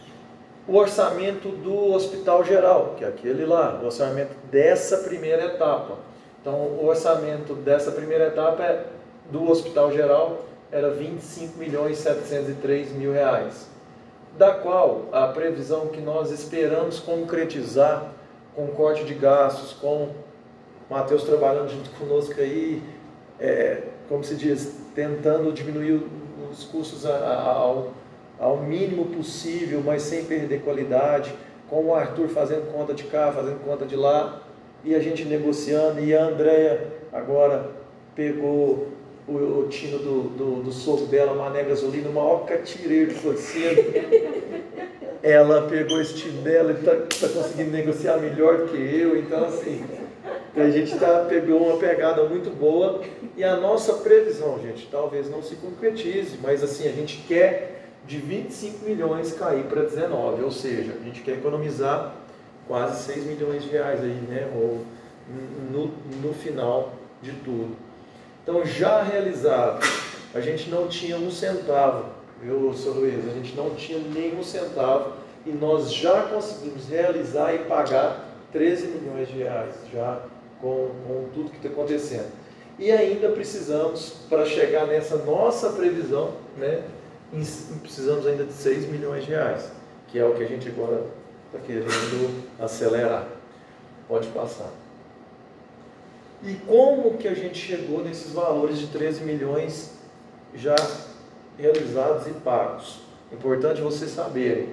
O orçamento do Hospital Geral, que é aquele lá, o orçamento dessa primeira etapa. Então, o orçamento dessa primeira etapa é, do Hospital Geral era vinte e cinco milhões setecentos e três mil reais, da qual a previsão que nós esperamos concretizar com corte de gastos, com o Matheus trabalhando junto conosco aí, é, como se diz, tentando diminuir os custos ao, ao mínimo possível, mas sem perder qualidade, com o Arthur fazendo conta de cá, fazendo conta de lá, e a gente negociando, e a Andréia agora pegou o, o tino do, do, do sogro dela, Mané Gasolina, o maior catireiro de você. Ela pegou esse tino dela e está tá conseguindo negociar melhor do que eu, então assim, a gente tá, pegou uma pegada muito boa, e a nossa previsão, gente, talvez não se concretize, mas assim, a gente quer de vinte e cinco milhões cair para dezenove, ou seja, a gente quer economizar quase seis milhões de reais aí, né, ou no, no final de tudo. Então, já realizado, a gente não tinha um centavo, viu, seu Luiz? A gente não tinha nenhum centavo, e nós já conseguimos realizar e pagar treze milhões de reais, já com, com tudo que está acontecendo. E ainda precisamos, para chegar nessa nossa previsão, né, precisamos ainda de seis milhões de reais, que é o que a gente agora está querendo acelerar. Pode passar. E como que a gente chegou nesses valores de treze milhões já realizados e pagos. Importante vocês saberem.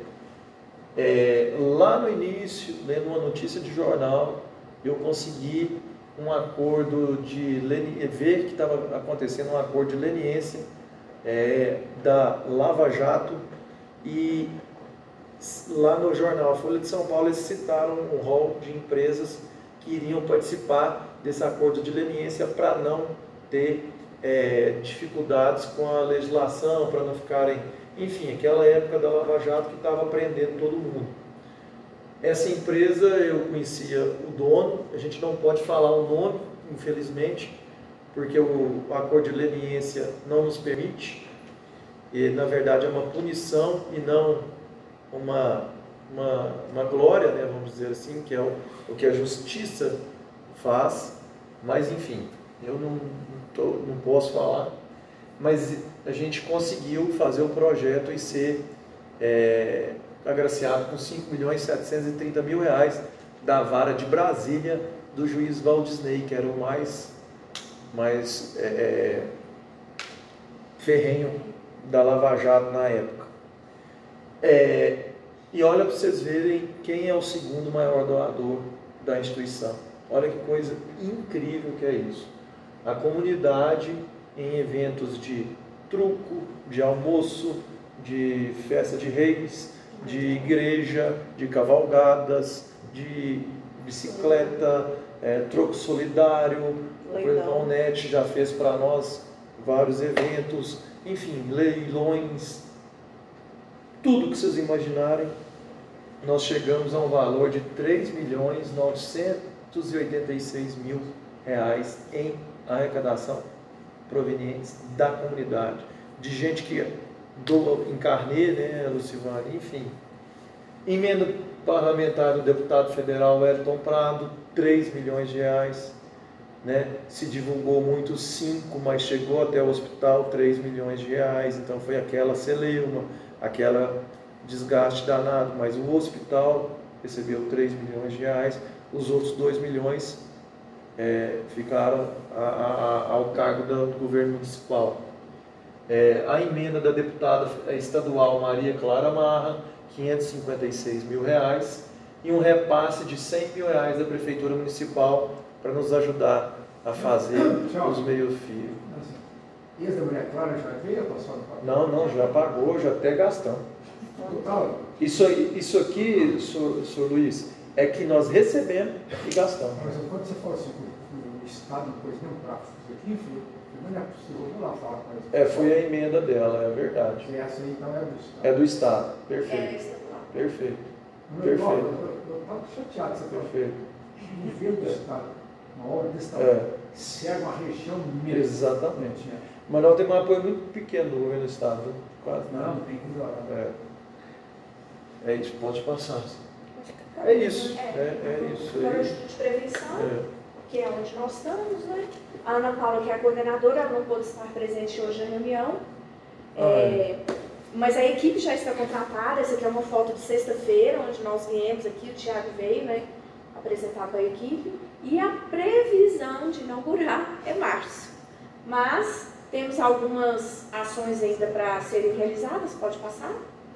É, lá no início, lendo uma notícia de jornal, eu consegui um acordo de ver que estava acontecendo um acordo de leniência é, da Lava Jato, e lá no jornal Folha de São Paulo eles citaram um rol de empresas que iriam participar desse acordo de leniência para não ter é, dificuldades com a legislação, para não ficarem, enfim, aquela época da Lava Jato que estava prendendo todo mundo. Essa empresa, eu conhecia o dono, a gente não pode falar o nome, infelizmente, porque o acordo de leniência não nos permite, e na verdade é uma punição e não uma, uma, uma glória, né, vamos dizer assim, que é o, o que a justiça faz, mas enfim, eu não, não, tô, não posso falar, mas a gente conseguiu fazer o projeto e ser é, agraciado com cinco milhões e setecentos e trinta mil reais da vara de Brasília do juiz Valdisney, que era o mais, mais é, ferrenho da Lava Jato na época. É, e olha para vocês verem quem é o segundo maior doador da instituição. Olha que coisa incrível que é isso. A comunidade em eventos de truco, de almoço, de festa de reis, de igreja, de cavalgadas, de bicicleta, é, troco solidário. Legal. A Net já fez para nós vários eventos, enfim, leilões, tudo que vocês imaginarem. Nós chegamos a um valor de três milhões novecentos e oitenta e seis mil reais em arrecadação provenientes da comunidade, de gente que doa em carnê, né, Lucivane, enfim. Emenda parlamentar do deputado federal Wellington Prado, três milhões de reais, né? Se divulgou muito cinco, mas chegou até o hospital três milhões de reais, então foi aquela celeuma, aquela desgaste danado, mas o hospital recebeu três milhões de reais, os outros dois milhões é, ficaram a, a, ao cargo do governo municipal. É, a emenda da deputada estadual Maria Clara Marra, quinhentos e cinquenta e seis mil reais, e um repasse de cem mil reais da Prefeitura Municipal para nos ajudar a fazer os meio-fios. E essa da Maria Clara já veio passando? Não, não, já pagou, já até gastamos. Total. Isso, isso aqui, senhor, senhor Luiz, é que nós recebemos e gastamos. Mas quando você fala assim, o Estado depois não para isso aqui, não é possível, vou lá falar com eles. É, foi a emenda dela, é verdade. E essa aí então é do Estado. É do Estado, perfeito. É estadual. Perfeito. Não, Perfeito. Eu estava chateado que você falou. Perfeito. O governo do Estado, uma obra desse tamanho, É. cega uma região mesmo. Exatamente. Mas nós temos um apoio muito pequeno do governo do Estado, viu? Quase Não, nada. tem que melhorar. É. É isso, pode passar. É isso, é, é isso. Agora, É de isso. prevenção, É. que é onde nós estamos, né? A Ana Paula, que é a coordenadora, ela não pôde estar presente hoje na reunião. É, mas a equipe já está contratada. Essa aqui é uma foto de sexta-feira, onde nós viemos aqui, o Thiago veio, né, apresentar para a equipe. E a previsão de inaugurar é março. Mas temos algumas ações ainda para serem realizadas, pode passar.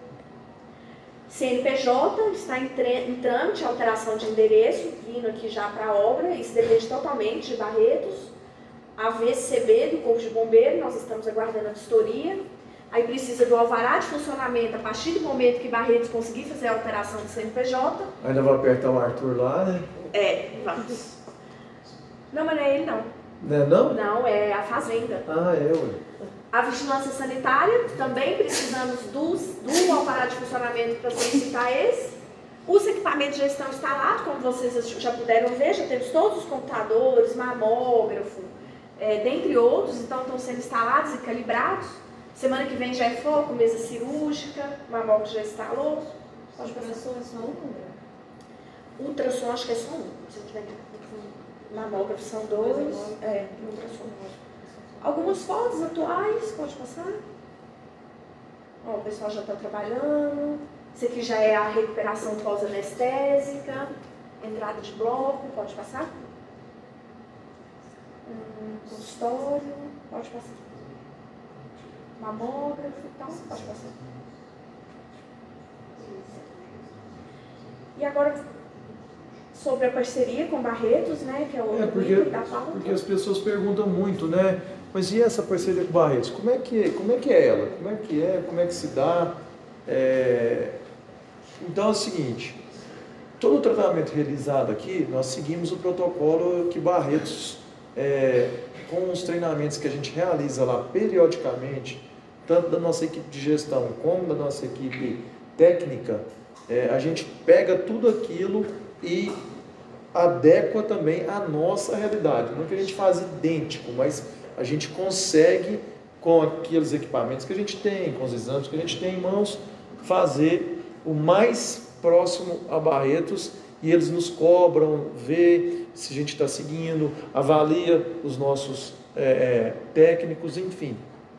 C N P J está em, em trâmite, alteração de endereço, vindo aqui já para a obra, isso depende totalmente de Barretos. A V C B do Corpo de Bombeiro, nós estamos aguardando a vistoria. Aí precisa do alvará de funcionamento a partir do momento que Barretos conseguir fazer a alteração do C N P J. Ainda vai apertar o Arthur lá, né? É, vamos. Não, mas não é ele não. Não é não? Não, é a Fazenda. Ah, é, ué. A vigilância sanitária, também precisamos dos, do alvará de funcionamento para solicitar esse. Os equipamentos já estão instalados, como vocês já puderam ver, já temos todos os computadores, mamógrafo, é, dentre outros, então estão sendo instalados e calibrados. Semana que vem já é foco, mesa cirúrgica, mamógrafo já instalou. As operações são uma. Ultrassom acho que é só um, se eu tiver mamógrafo são dois, é, ultrassom. Algumas fotos atuais, pode passar? Ó, o pessoal já está trabalhando. Esse aqui já é a recuperação pós-anestésica, entrada de bloco, pode passar? Hum, consultório, pode passar. mamógrafo e tal. Pode passar. E agora, sobre a parceria com Barretos, né, que é o É, porque, item da pauta. porque as pessoas perguntam muito, né? Mas e essa parceria com Barretos? Como é que, como é, que é ela? Como é que é? Como é que se dá? É... Então é o seguinte, todo o tratamento realizado aqui, nós seguimos o protocolo que Barretos, é, com os treinamentos que a gente realiza lá periodicamente, tanto da nossa equipe de gestão como da nossa equipe técnica, é, a gente pega tudo aquilo e adequa também à nossa realidade. Não que a gente faz idêntico, mas a gente consegue, com aqueles equipamentos que a gente tem, com os exames que a gente tem em mãos, fazer o mais próximo a Barretos, e eles nos cobram, vê se a gente está seguindo, avalia os nossos é, técnicos, enfim.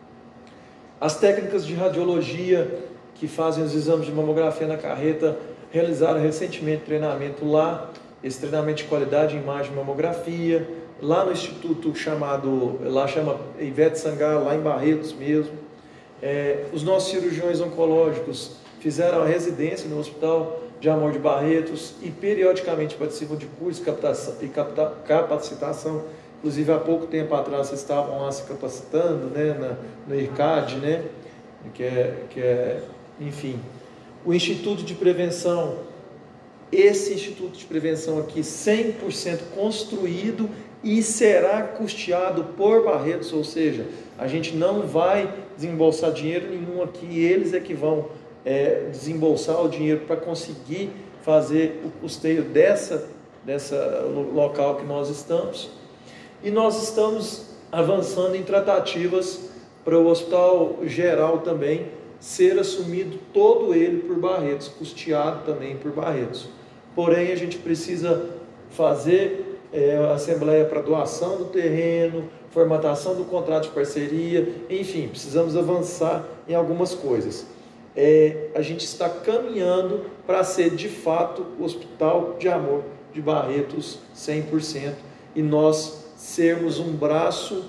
As técnicas de radiologia que fazem os exames de mamografia na carreta realizaram recentemente treinamento lá, esse treinamento de qualidade em imagem de mamografia, lá no instituto chamado, lá chama Ivete Sangalo, lá em Barretos mesmo. É, os nossos cirurgiões oncológicos fizeram a residência no Hospital de Amor de Barretos e periodicamente participam de cursos e capacitação. Inclusive, há pouco tempo atrás, vocês estavam lá se capacitando, né, na, no I R C A D, né, que é, que é, enfim. O Instituto de Prevenção, esse Instituto de Prevenção aqui, cem por cento construído e será custeado por Barretos, ou seja, a gente não vai desembolsar dinheiro nenhum aqui, eles é que vão é, desembolsar o dinheiro para conseguir fazer o custeio dessa, dessa local que nós estamos. E nós estamos avançando em tratativas para o Hospital Geral também ser assumido todo ele por Barretos, custeado também por Barretos. Porém, a gente precisa fazer é, a assembleia para doação do terreno, formatação do contrato de parceria, enfim, precisamos avançar em algumas coisas. É, a gente está caminhando para ser de fato o Hospital de Amor de Barretos cem por cento e nós sermos um braço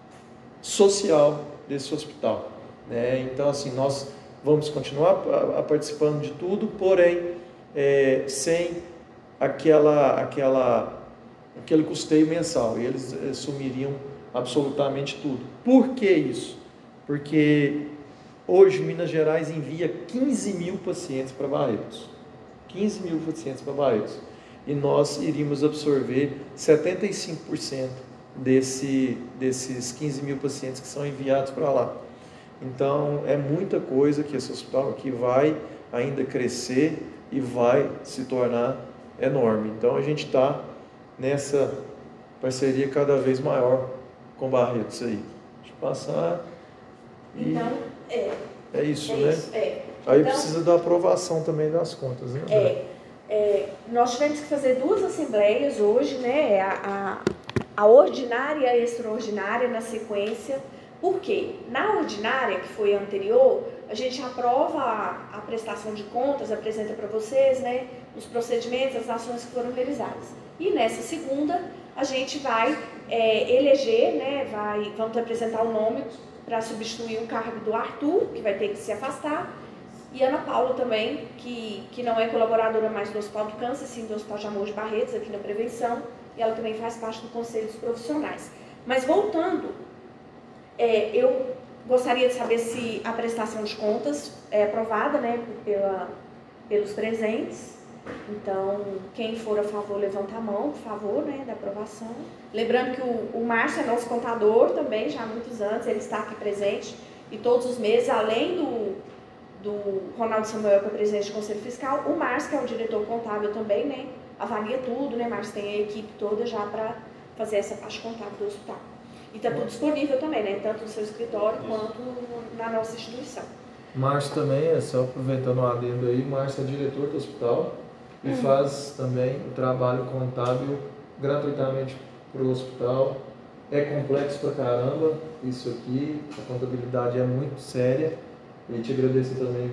social desse hospital, né? Então, assim, nós vamos continuar a, a participando de tudo, porém, é, sem aquela, aquela, aquele custeio mensal, e eles assumiriam absolutamente tudo. Por que isso? Porque hoje Minas Gerais envia quinze mil pacientes para Barretos, quinze mil pacientes para Barretos, e nós iríamos absorver setenta e cinco por cento desse, desses quinze mil pacientes que são enviados para lá. Então, é muita coisa que esse hospital aqui vai ainda crescer e vai se tornar enorme. Então, a gente está nessa parceria cada vez maior com Barretos aí. Deixa eu passar. E então, é. É isso, é né? Isso, é. Aí então, precisa da aprovação também das contas, né? É. É, nós tivemos que fazer duas assembleias hoje, né? A, a, a ordinária e a extraordinária na sequência. Por quê? Na ordinária, que foi a anterior, a gente aprova a, a prestação de contas, apresenta para vocês, né, os procedimentos, as ações que foram realizadas. E nessa segunda, a gente vai é, eleger, né, vai, vamos apresentar o nome para substituir o cargo do Arthur, que vai ter que se afastar, e Ana Paula também, que, que não é colaboradora mais do Hospital do Câncer, sim do Hospital de Amor de Barretos, aqui na Prevenção, e ela também faz parte do Conselho dos Profissionais. Mas voltando, é, eu gostaria de saber se a prestação de contas é aprovada, né, pela, pelos presentes. Então, quem for a favor, levanta a mão, por favor, né, da aprovação. Lembrando que o, o Márcio é nosso contador também, já há muitos anos, ele está aqui presente, e todos os meses, além do, do Ronaldo Samuel, que é presidente do Conselho Fiscal, o Márcio, que é o diretor contábil também, né, avalia tudo, né, Márcio tem a equipe toda já para fazer essa parte contábil do hospital. E está tudo disponível também, né, tanto no seu escritório quanto na nossa instituição. Márcio também, é só aproveitando o adendo aí, Márcio é diretor do hospital e hum. faz também o trabalho contábil gratuitamente para o hospital. É complexo pra caramba isso aqui, a contabilidade é muito séria. E te agradecer também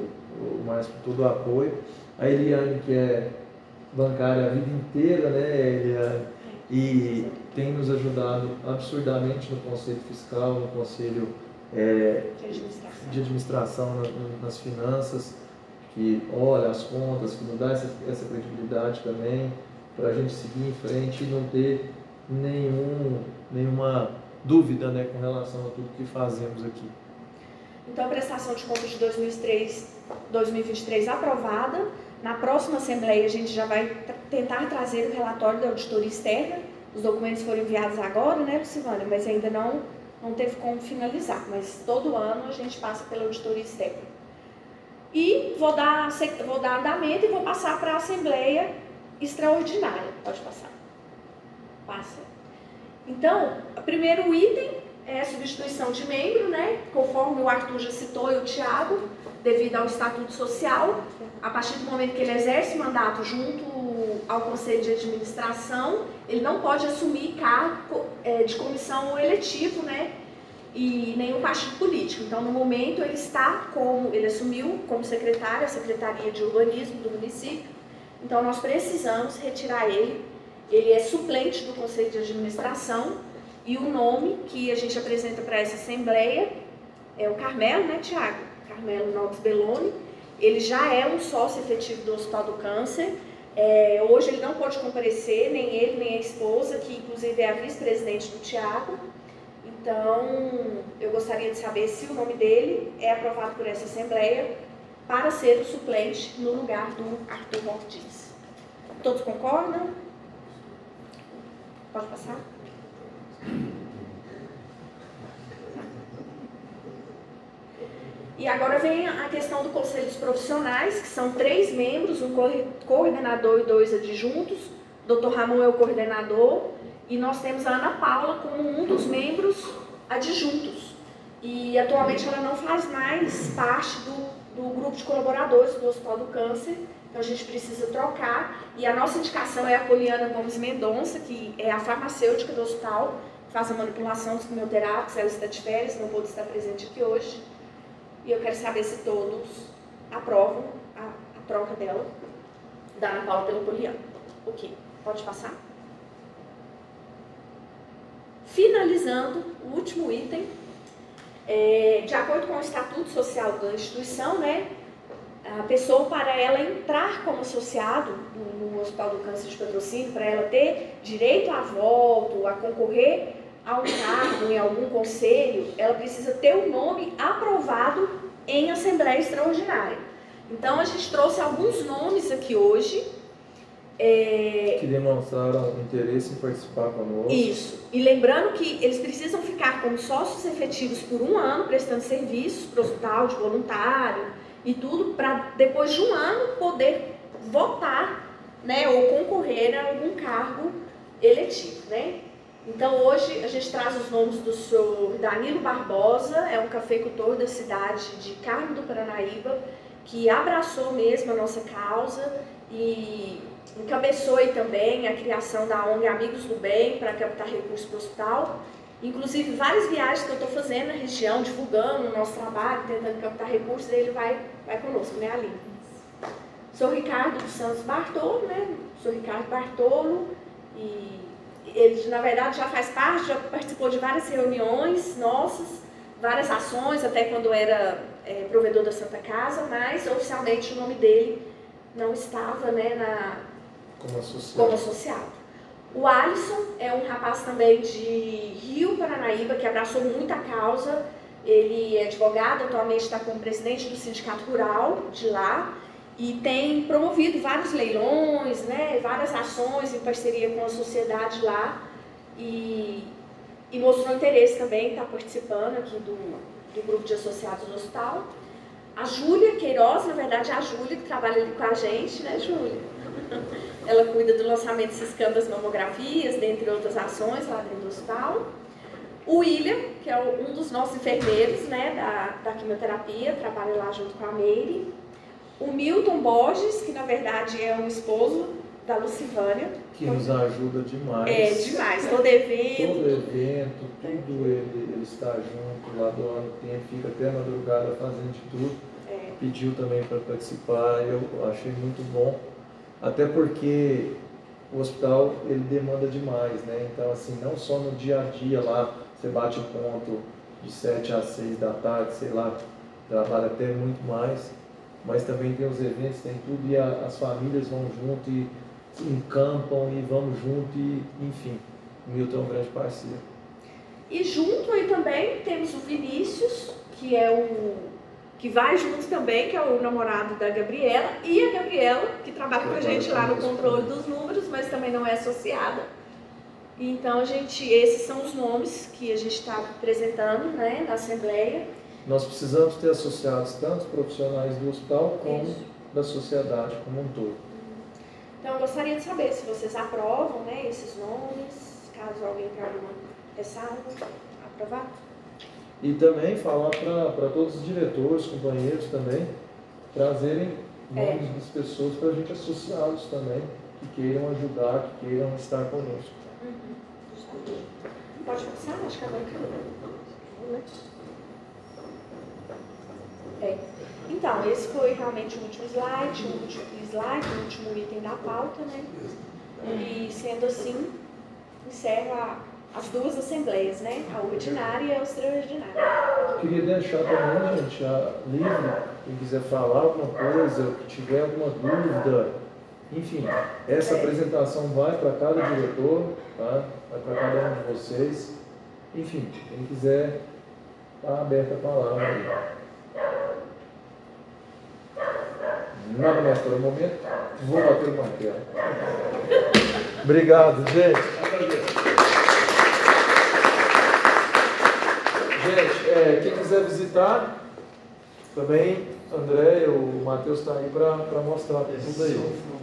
o Márcio por todo o apoio. A Eliane, que é bancária a vida inteira, né, Eliane? E tem nos ajudado absurdamente no Conselho Fiscal, no Conselho é, De administração. de administração na- nas finanças, que olha as contas, que nos dá essa, essa credibilidade também, para a gente seguir em frente e não ter nenhum, nenhuma dúvida, né, com relação a tudo que fazemos aqui. Então, a prestação de contas de dois mil e três, dois mil e vinte e três aprovada. Na próxima Assembleia, a gente já vai tra- tentar trazer o relatório da auditoria externa. Os documentos foram enviados agora, né, Lucivânia? Mas ainda não, não teve como finalizar. Mas todo ano a gente passa pela auditoria externa. E vou dar, sec- vou dar andamento e vou passar para a Assembleia extraordinária. Pode passar. Passa. Então, o primeiro item é a substituição de membro, né? Conforme o Arthur já citou e o Tiago, devido ao Estatuto Social, a partir do momento que ele exerce mandato junto ao Conselho de Administração, ele não pode assumir cargo é, de comissão ou eletivo, né? E nenhum partido político. Então, no momento, ele está como, ele assumiu como secretário, a Secretaria de Urbanismo do município. Então, nós precisamos retirar ele. Ele é suplente do Conselho de Administração e o nome que a gente apresenta para essa Assembleia é o Carmelo, né, Tiago? Carmelo Nogues Belloni. Ele já é um sócio efetivo do Hospital do Câncer. É, hoje ele não pode comparecer, nem ele, nem a esposa, que inclusive é a vice-presidente do Tiago. Então, eu gostaria de saber se o nome dele é aprovado por essa Assembleia para ser o suplente no lugar do Arthur Ortiz. Todos concordam? Pode passar? E agora vem a questão do Conselho dos Profissionais, que são três membros, um coordenador e dois adjuntos. O doutor Ramon é o coordenador e nós temos a Ana Paula como um dos membros adjuntos. E atualmente ela não faz mais parte do, do grupo de colaboradores do Hospital do Câncer, então a gente precisa trocar. E a nossa indicação é a Poliana Gomes Mendonça, que é a farmacêutica do hospital, faz a manipulação dos quimioterápicos, ela está de férias, não pôde estar presente aqui hoje. E eu quero saber se todos aprovam a, a troca dela, da Ana Paula pela Poliana. Ok, pode passar? Finalizando, o último item, é, de acordo com o Estatuto Social da instituição, né, a pessoa, para ela entrar como associado no, no Hospital do Câncer de Patrocínio, para ela ter direito a voto, a concorrer a um cargo em algum conselho, ela precisa ter o nome aprovado em Assembleia Extraordinária. Então, a gente trouxe alguns nomes aqui hoje. É... Que demonstraram interesse em participar conosco. Isso. E lembrando que eles precisam ficar como sócios efetivos por um ano, prestando serviços para o hospital, de voluntário e tudo, para depois de um ano poder votar, né, ou concorrer a algum cargo eletivo, né? Então, hoje, a gente traz os nomes do senhor Danilo Barbosa, é um cafeicultor da cidade de Carmo do Paranaíba, que abraçou mesmo a nossa causa e encabeçou aí também a criação da O N G Amigos do Bem para captar recursos para o hospital. Inclusive, várias viagens que eu estou fazendo na região, divulgando o nosso trabalho, tentando captar recursos, ele vai, vai conosco, né, Aline? O senhor Ricardo dos Santos Bartolo, né? O senhor Ricardo Bartolo, e ele, na verdade, já faz parte, já participou de várias reuniões nossas, várias ações, até quando era é, provedor da Santa Casa, mas oficialmente o nome dele não estava, né, na, como associado. como associado. O Alisson é um rapaz também de Rio Paranaíba, que abraçou muito a causa. Ele é advogado, atualmente está como presidente do Sindicato Rural de lá, e tem promovido vários leilões, né, várias ações em parceria com a sociedade lá, e, e mostrou interesse também, está participando aqui do, do grupo de associados do hospital. A Júlia Queiroz, na verdade a Júlia que trabalha ali com a gente, né, Júlia? Ela cuida do lançamento desses câmeras mamografias, dentre outras ações lá dentro do hospital. O William, que é um dos nossos enfermeiros, né, da, da quimioterapia, trabalha lá junto com a Meire. O Milton Borges, que na verdade é um esposo da Lucivânia. Que nos ajuda demais. É, demais. Todo evento. Todo evento, tudo ele, ele está junto, lá doando tempo, fica até a madrugada fazendo de tudo. É. Pediu também para participar, eu achei muito bom. Até porque o hospital, ele demanda demais, né? Então, assim, não só no dia a dia lá, você bate ponto de sete às seis da tarde, sei lá, trabalha até muito mais, mas também tem os eventos, tem tudo, e a, as famílias vão junto e encampam e vamos junto, e enfim, o Milton é um grande parceiro. E junto aí também temos o Vinícius, que é o que vai junto também, que é o namorado da Gabriela, e a Gabriela, que trabalha com a gente lá no controle dos números, mas também não é associada. Então, a gente, esses são os nomes que a gente está apresentando, né, na Assembleia. Nós precisamos ter associados tanto profissionais do hospital como Isso. da sociedade como um todo. Então, eu gostaria de saber se vocês aprovam, né, esses nomes, caso alguém tenha alguma ressalva, aprovado. E também falar para todos os diretores, companheiros também, trazerem nomes é. das pessoas para a gente associá-los também, que queiram ajudar, que queiram estar conosco. Uhum. Pode passar? Acho que agora acabou. É. Então, esse foi realmente o último slide, o último slide, o último item da pauta, né? E sendo assim, encerra as duas assembleias, né? A ordinária e a extraordinária. Queria deixar também, gente, a livre, quem quiser falar alguma coisa, que tiver alguma dúvida, enfim, essa é. apresentação vai para cada diretor, tá? Vai para cada um de vocês. Enfim, quem quiser, está aberta a palavra aí. Nada mais por um momento, vou bater o martelo. Obrigado, gente. Gente, é, quem quiser visitar, também, André, o Matheus está aí para mostrar tudo aí.